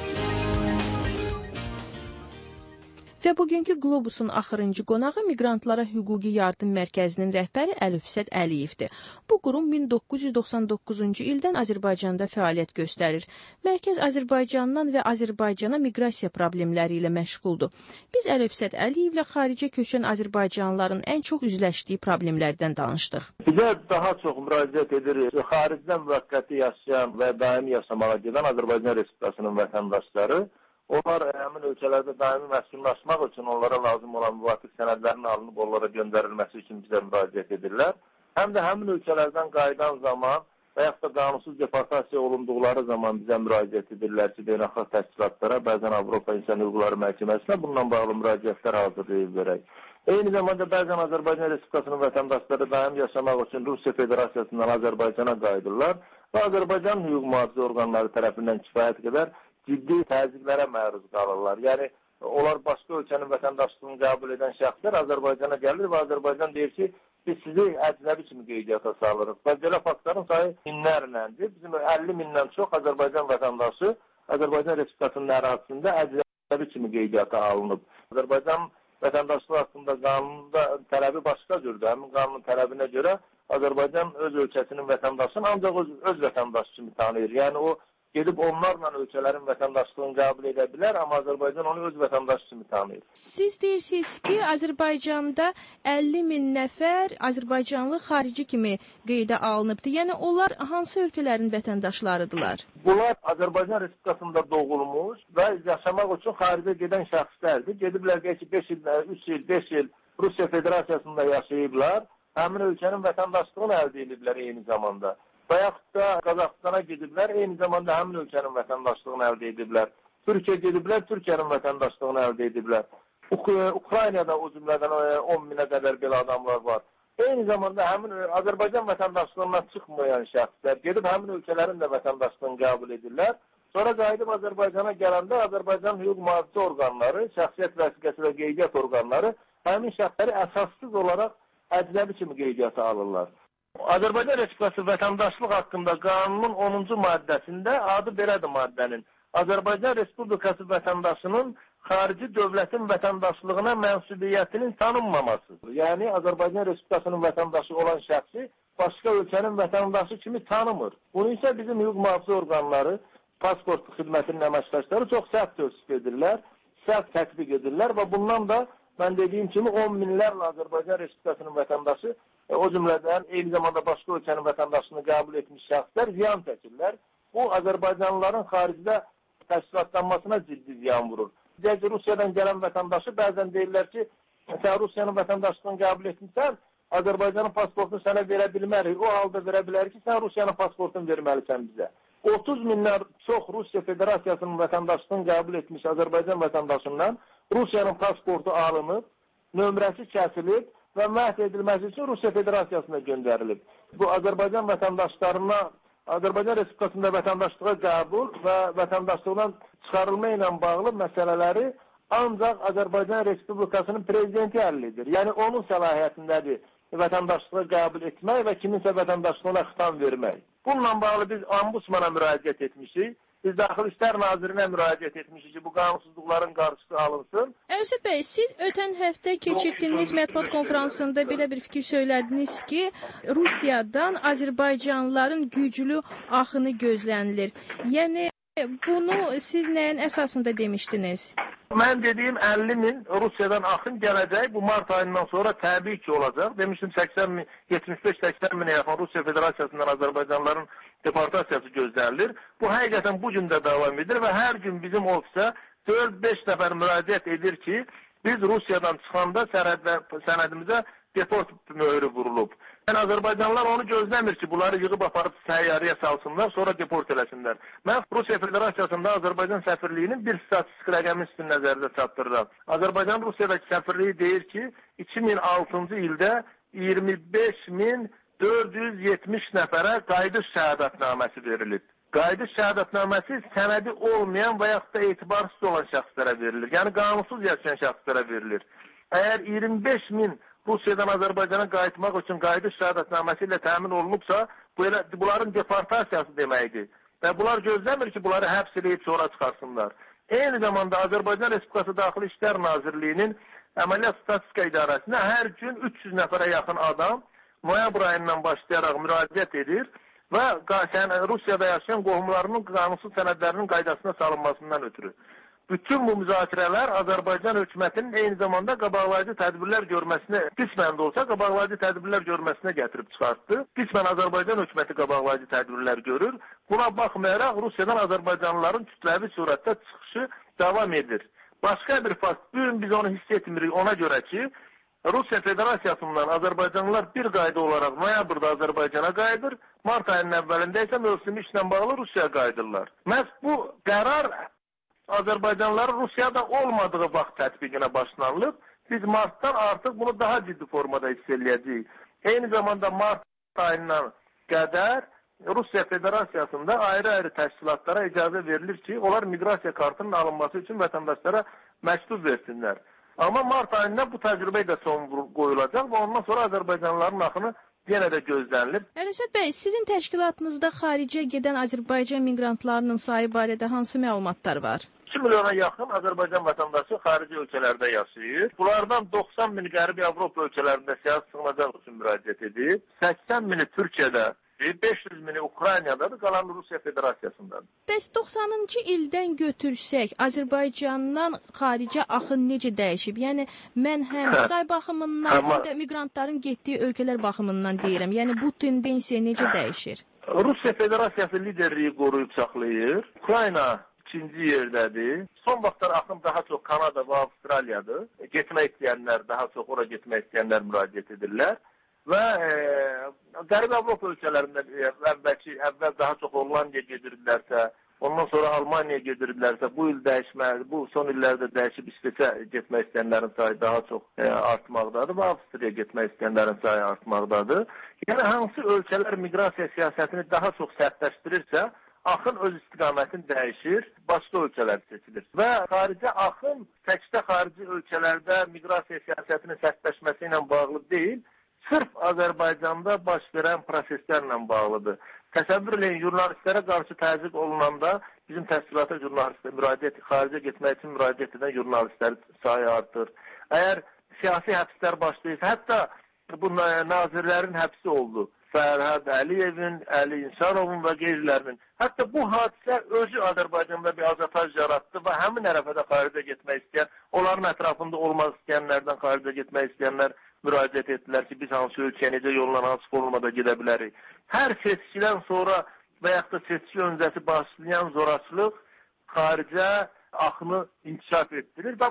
Və bugünkü Globusun axırıncı qonağı Miqrantlara Hüquqi Yardım Mərkəzinin rəhbəri Əlifsət Əliyevdir. Bu qurum min doqquz yüz doxsan doqquzuncu ildən Azərbaycanda fəaliyyət göstərir. Mərkəz Azərbaycandan və Azərbaycana miqrasiya problemləri ilə məşğuldur. Biz Əlifsət Əliyevlə xaricə köçən Azərbaycanlıların ən çox üzləşdiyi problemlərdən danışdıq. Bizə daha çox müraciət edirik. Xaricdən müvəqqəti yaşayan və daimi yaşamağa gedən Azərbaycan Respublikasının vətəndaşları, onlar həmin ölkələrdə daimi məskunlaşmaq üçün onlara lazım olan müvafiq sənədlərin alınıb onlara göndərilməsi üçün bizə müraciət edirlər. Həm də həmin ölkələrdən qayıdan zaman və yaxud da qanunsuz deportasiya olunduqları zaman bizə müraciət edirlər ki, beynəlxalq təşkilatlara, bəzən Avropa İnsan Hüquqları Məhkəməsinə bununla bağlı müraciətlər hazırlayıb verək. Eyni zamanda bəzən Azərbaycan Respublikasının vətəndaşları daimi yaşamaq üçün Rusiya Federasiyasından Azərbaycana qayıdırlar və Azərbaycan hüquq mühafizə orqanları tərəfindən kifayət qədər ciddi təzyiqlərə məruz qalırlar. Yəni, onlar başqa ölkənin vətəndaşlığını qəbul edən şəxslər Azərbaycana gəlir və Azərbaycan deyir ki, biz sizi əcnəbi kimi qeydiyyata salırıq. Və belə faktların sayı minlərləndir. Bizim əlli mindən çox Azərbaycan vətəndaşı Azərbaycan Respublikasının ərazisində əcnəbi kimi qeydiyyata alınıb. Azərbaycan vətəndaşlığı haqqında qanunda tələbi başqa cürdür. Həmin qanunun tələbinə görə Azərbaycan öz ölkəsinin vətəndaşını ancaq öz, öz vətəndaşı kimi tanıyır. Yəni, o gedib onlarla ölkələrin vətəndaşlığını qəbul edə bilər, amma Azərbaycan onu öz vətəndaşı kimi tanıyır. Siz deyirsiniz ki, Azərbaycanda əlli min nəfər Azərbaycanlı xarici kimi qeydə alınıbdır. Yəni, onlar hansı ölkələrin vətəndaşlarıdırlar? Bunlar Azərbaycan Respublikasında doğulmuş və yaşamaq üçün xaricə gedən şəxslərdir. Gediblər ki, beş il, üç il, beş il Rusiya Federasiyasında yaşayıblar, həmin ölkənin vətəndaşlığını əldə ediblər eyni zamanda. Və yaxud da Qazaxstana gediblər, eyni zamanda həmin ölkənin vətəndaşlığını əldə ediblər. Türkiyə gediblər, Türkiyənin vətəndaşlığını əldə ediblər. Uk Ukraynada o cümlədən on minə qədər belə adamlar var. Eyni zamanda həmin Azərbaycan vətəndaşlığından çıxmayan şəxslər gedib həmin ölkələrin də vətəndaşlığını qəbul edirlər. Sonra qayıdıb Azərbaycana gələndə Azərbaycan hüquq mühafizə orqanları, şəxsiyyət vəsiqəsi və qeydiyyat orqanları həmin şəxsləri əsassız olaraq əcnəbi kimi qeydiyyata alırlar. Azərbaycan Respublikası vətəndaşlıq haqqında qanunun onuncu maddəsində adı belədir maddənin. Azərbaycan Respublikası vətəndaşının xarici dövlətin vətəndaşlığına mənsubiyyətinin tanınmamasıdır. Yəni, Azərbaycan Respublikasının vətəndaşı olan şəxsi başqa ölkənin vətəndaşı kimi tanımır. Bunu isə bizim hüquq mühafizə orqanları, pasport xidmətinin əməkdaşları çox sərt tövsif edirlər, sərt tətbiq edirlər və bundan da mən dediyim kimi on minlərlə Azərbaycan Respublikasının vətəndaşı, o cümlədən eyni zamanda başqa ölkənin vətəndaşını qəbul etmiş şəxslər ziyan çəkirlər. Bu, Azərbaycanlıların xaricdə təşkilatlanmasına ciddi ziyan vurur. Deyək ki, Rusiyadan gələn vətəndaşı bəzən deyirlər ki, sən Rusiyanın vətəndaşlığını qəbul etmirsən, Azərbaycanın pasportunu sənə verə bilmərik. O halda verə bilər ki, sən Rusiyanın pasportunu verməlisən bizə. otuz minlər çox Rusiya Federasiyasının vətəndaşlığını qəbul etmiş Azərbaycan vətəndaşından Rusiyanın pasportu alınıb, nömrəsi kəsilib və məhv edilməsi üçün Rusiya Federasiyasına göndərilib. Bu Azərbaycan vətəndaşlarına, Azərbaycan Respublikasında vətəndaşlığa qəbul və vətəndaşlıqdan çıxarılma ilə bağlı məsələləri ancaq Azərbaycan Respublikasının prezidenti əllidir. Yəni onun səlahiyyətindədir vətəndaşlığa qəbul etmək və kiminsə vətəndaşlığına xitam vermək. Bununla bağlı biz Ombudsmana müraciət etmişik. Biz Daxili İşlər Nazirinə müraciət etmişik ki, bu qanunsuzluqların qarşısı alınsın. Əlövsət bəy, siz ötən həftə keçirdiyiniz mətbuat konfransında belə bir fikir söylədiniz ki, Rusiyadan Azərbaycanlıların güclü axını gözlənilir. Yəni, bunu siz nəyin əsasında demişdiniz? Mən dediyim əlli min Rusiyadan axın gələcək. Bu mart ayından sonra təbii ki olacaq. Demişdim səksən min, yetmiş beş səksən minə yaxın Rusiya Federasiyasından Azərbaycanlıların deportasiyası gözlənilir. Bu həqiqətən bu gün də davam edir və hər gün bizim ofisə dörd beş nəfər müraciət edir ki, biz Rusiyadan çıxanda sənədimizə deport möhürü vurulub. Yəni Azərbaycanlılar onu gözləmir ki, bunları yığıb aparıb səyyarıya salsınlar, sonra deport eləsinlər. Mən Rusiya Federasiyasında Azərbaycan səfirliyinin bir statistik rəqəmi üstün nəzərdə çatdırıram. Azərbaycan Rusiyadakı səfirliyi deyir ki, iki min altıncı ildə iyirmi beş min dörd yüz yetmiş nəfərə qayıdış şəhadətnaməsi verilib. Qayıdış şəhadətnaməsi sənədi olmayan və yaxud da etibarsız olan şəxslərə verilir. Yəni qanunsuz yaşayan şəxslərə verilir. Əgər iyirmi beş min Rusiyadan Azərbaycana qayıtmaq üçün qayıdış şəhadətnaməsi ilə təmin olunubsa, belə, bunların deportasiyası deməkdir. Və bunlar gözləmir ki, bunları həbs edib sonra çıxarsınlar. Eyni zamanda Azərbaycan Respublikası Daxili İşlər Nazirliyinin Əməliyyat Statistika İdarəsinə hər gün üç yüz nəfərə yaxın adam noyabr ayından başlayaraq müraciət edir və Rusiyada yaşayan qohumlarının qanunsuz sənədlərinin qaydasına salınmasından ötürü. Bütün bu müzakirələr Azərbaycan hökumətinin eyni zamanda qabaqlayıcı tədbirlər görməsinə, qismən də olsa qabaqlayıcı tədbirlər görməsinə gətirib çıxartdı. Qismən Azərbaycan hökuməti qabaqlayıcı tədbirlər görür. Buna baxmayaraq Rusiyadan Azərbaycanlıların kütləvi surətdə çıxışı davam edir. Başqa bir fakt, bugün biz onu hiss etmirik ona görə ki, Rusiya Federasiyasından Azərbaycanlılar bir qayda olaraq noyabrda Azərbaycana qayıdır, mart ayının əvvəlində isə mövsüm işlə bağlı Rusiyaya qayıdırlar. Məhz bu qərar Azərbaycanlıların Rusiyada olmadığı vaxt tətbiqinə başlanılıb. Biz martdan artıq bunu daha ciddi formada hiss eləyəcəyik. Eyni zamanda mart ayından qədər Rusiya Federasiyasında ayrı-ayrı təşkilatlara icazə verilir ki, onlar miqrasiya kartının alınması üçün vətəndaşlara məktub versinlər. Amma mart ayında bu təcrübə də son qoyulacaq və ondan sonra Azərbaycanlıların axını yenə də gözlənilir. Əlövsət bəy, sizin təşkilatınızda xaricə gedən Azərbaycan miqrantlarının sayı barədə hansı məlumatlar var? iki milyona yaxın Azərbaycan vətəndaşı xarici ölkələrdə yaşayır. Bunlardan doxsan mini Qərbi Avropa ölkələrində siyasi sığınacaq üçün müraciət edib. səksən mini Türkiyədə, beş yüz mini Ukraynadadır, qalan Rusiya Federasiyasındadır. Bəs doxsanıncı ildən götürsək, Azərbaycandan xaricə axın necə dəyişib? Yəni, mən həm say baxımından, həm də miqrantların getdiyi ölkələr baxımından deyirəm. Yəni, bu tendensiya necə dəyişir? Rusiya Federasiyası liderliyi qoruyub saxlayır. Ukrayna ikinci yerdədir. Son vaxtlar axın daha çox Kanada və Avstraliyadır. Getmək istəyənlər, daha çox ora getmək istəyənlər müraciət edirlər. Və e, Qərbi Avropa ölkələrində əvvəlki, əvvəl daha çox Hollandiya gedirdilərsə, ondan sonra Almaniya gedirdilərsə, bu il dəyişmə, bu son illərdə dəyişib İsveçə getmək istəyənlərin sayı daha çox e, artmaqdadır və Avstriya getmək istəyənlərin sayı artmaqdadır. Yəni, hansı ölkələr miqrasiya siyasətini daha çox sərtləşdirirsə, axın öz istiqamətini dəyişir, başqa ölkələr seçilir. Və xaricə axın təkcə xarici ölkələrdə miqrasiya siyasətinin sərtləşməsi ilə bağlı deyil, sırf Azərbaycanda baş verən proseslərlə bağlıdır. Təsəvvür eləyin, jurnalistlərə qarşı təzyiq olunanda bizim təşkilata jurnalistlər müraciət, xaricə getmək üçün müraciət edən jurnalistlər sayı artır. Əgər siyasi həbslər başlayırsa, hətta bu nazirlərin həbsi oldu. Fərhad Əliyevin, Əli İnsanovun və qeyrilərinin. Hətta bu hadisə özü Azərbaycanda bir azataj yaratdı və həmin ərəfədə xaricə getmək istəyən, onların ətrafında olmaq istəyənlərdən xaricə getmək istəyənlər müraciət etdilər ki, biz hansı ölkəyə necə yolla, hansı formada gedə bilərik. Hər seçkidən sonra və yaxud da seçki öncəsi başlayan zorakılıq xaricə axını inkişaf etdirir və bu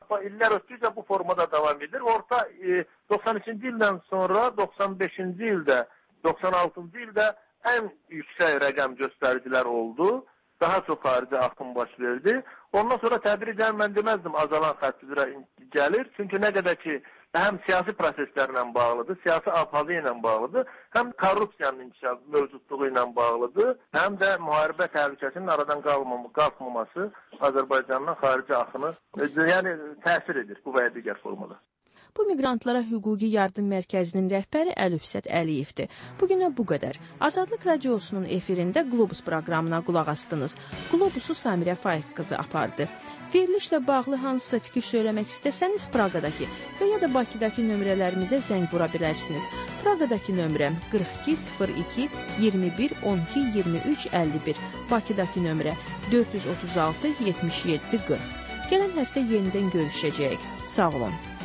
İllər ötdükcə bu formada davam edir. Orta e, doxsan ikinci ildən sonra doxsan beşinci ildə, doxsan altıncı ildə ən yüksək rəqəm göstəricilər oldu. Daha çox xarici axım baş verdi. Ondan sonra tədricən mən deməzdim azalan xətt üzrə gəlir. Çünki nə qədər ki həm siyasi proseslərlə bağlıdır, siyasi apazı ilə bağlıdır, həm korrupsiyanın inkişaf mövcudluğu ilə bağlıdır, həm də müharibə təhlükəsinin aradan qalxmaması Azərbaycandan xarici axını yəni təsir edir bu və ya digər formada. Bu miqrantlara hüquqi yardım mərkəzinin rəhbəri Əlifsət Əliyevdir. Bugünə bu qədər. Azadlıq Radiosunun efirində Globus proqramına qulaq astınız. Globusu Samirə Faiq qızı apardı. Verilişlə bağlı hansısa fikir söyləmək istəsəniz Praqadakı və ya da Bakıdakı nömrələrimizə zəng vura bilərsiniz. Praqadakı nömrəm qırx iki sıfır iki iyirmi bir on iki iyirmi üç əlli bir. Bakıdakı nömrə dörd yüz otuz altı yetmiş yeddi qırx. Gələn həftə yenidən görüşəcəyik. Sağ olun.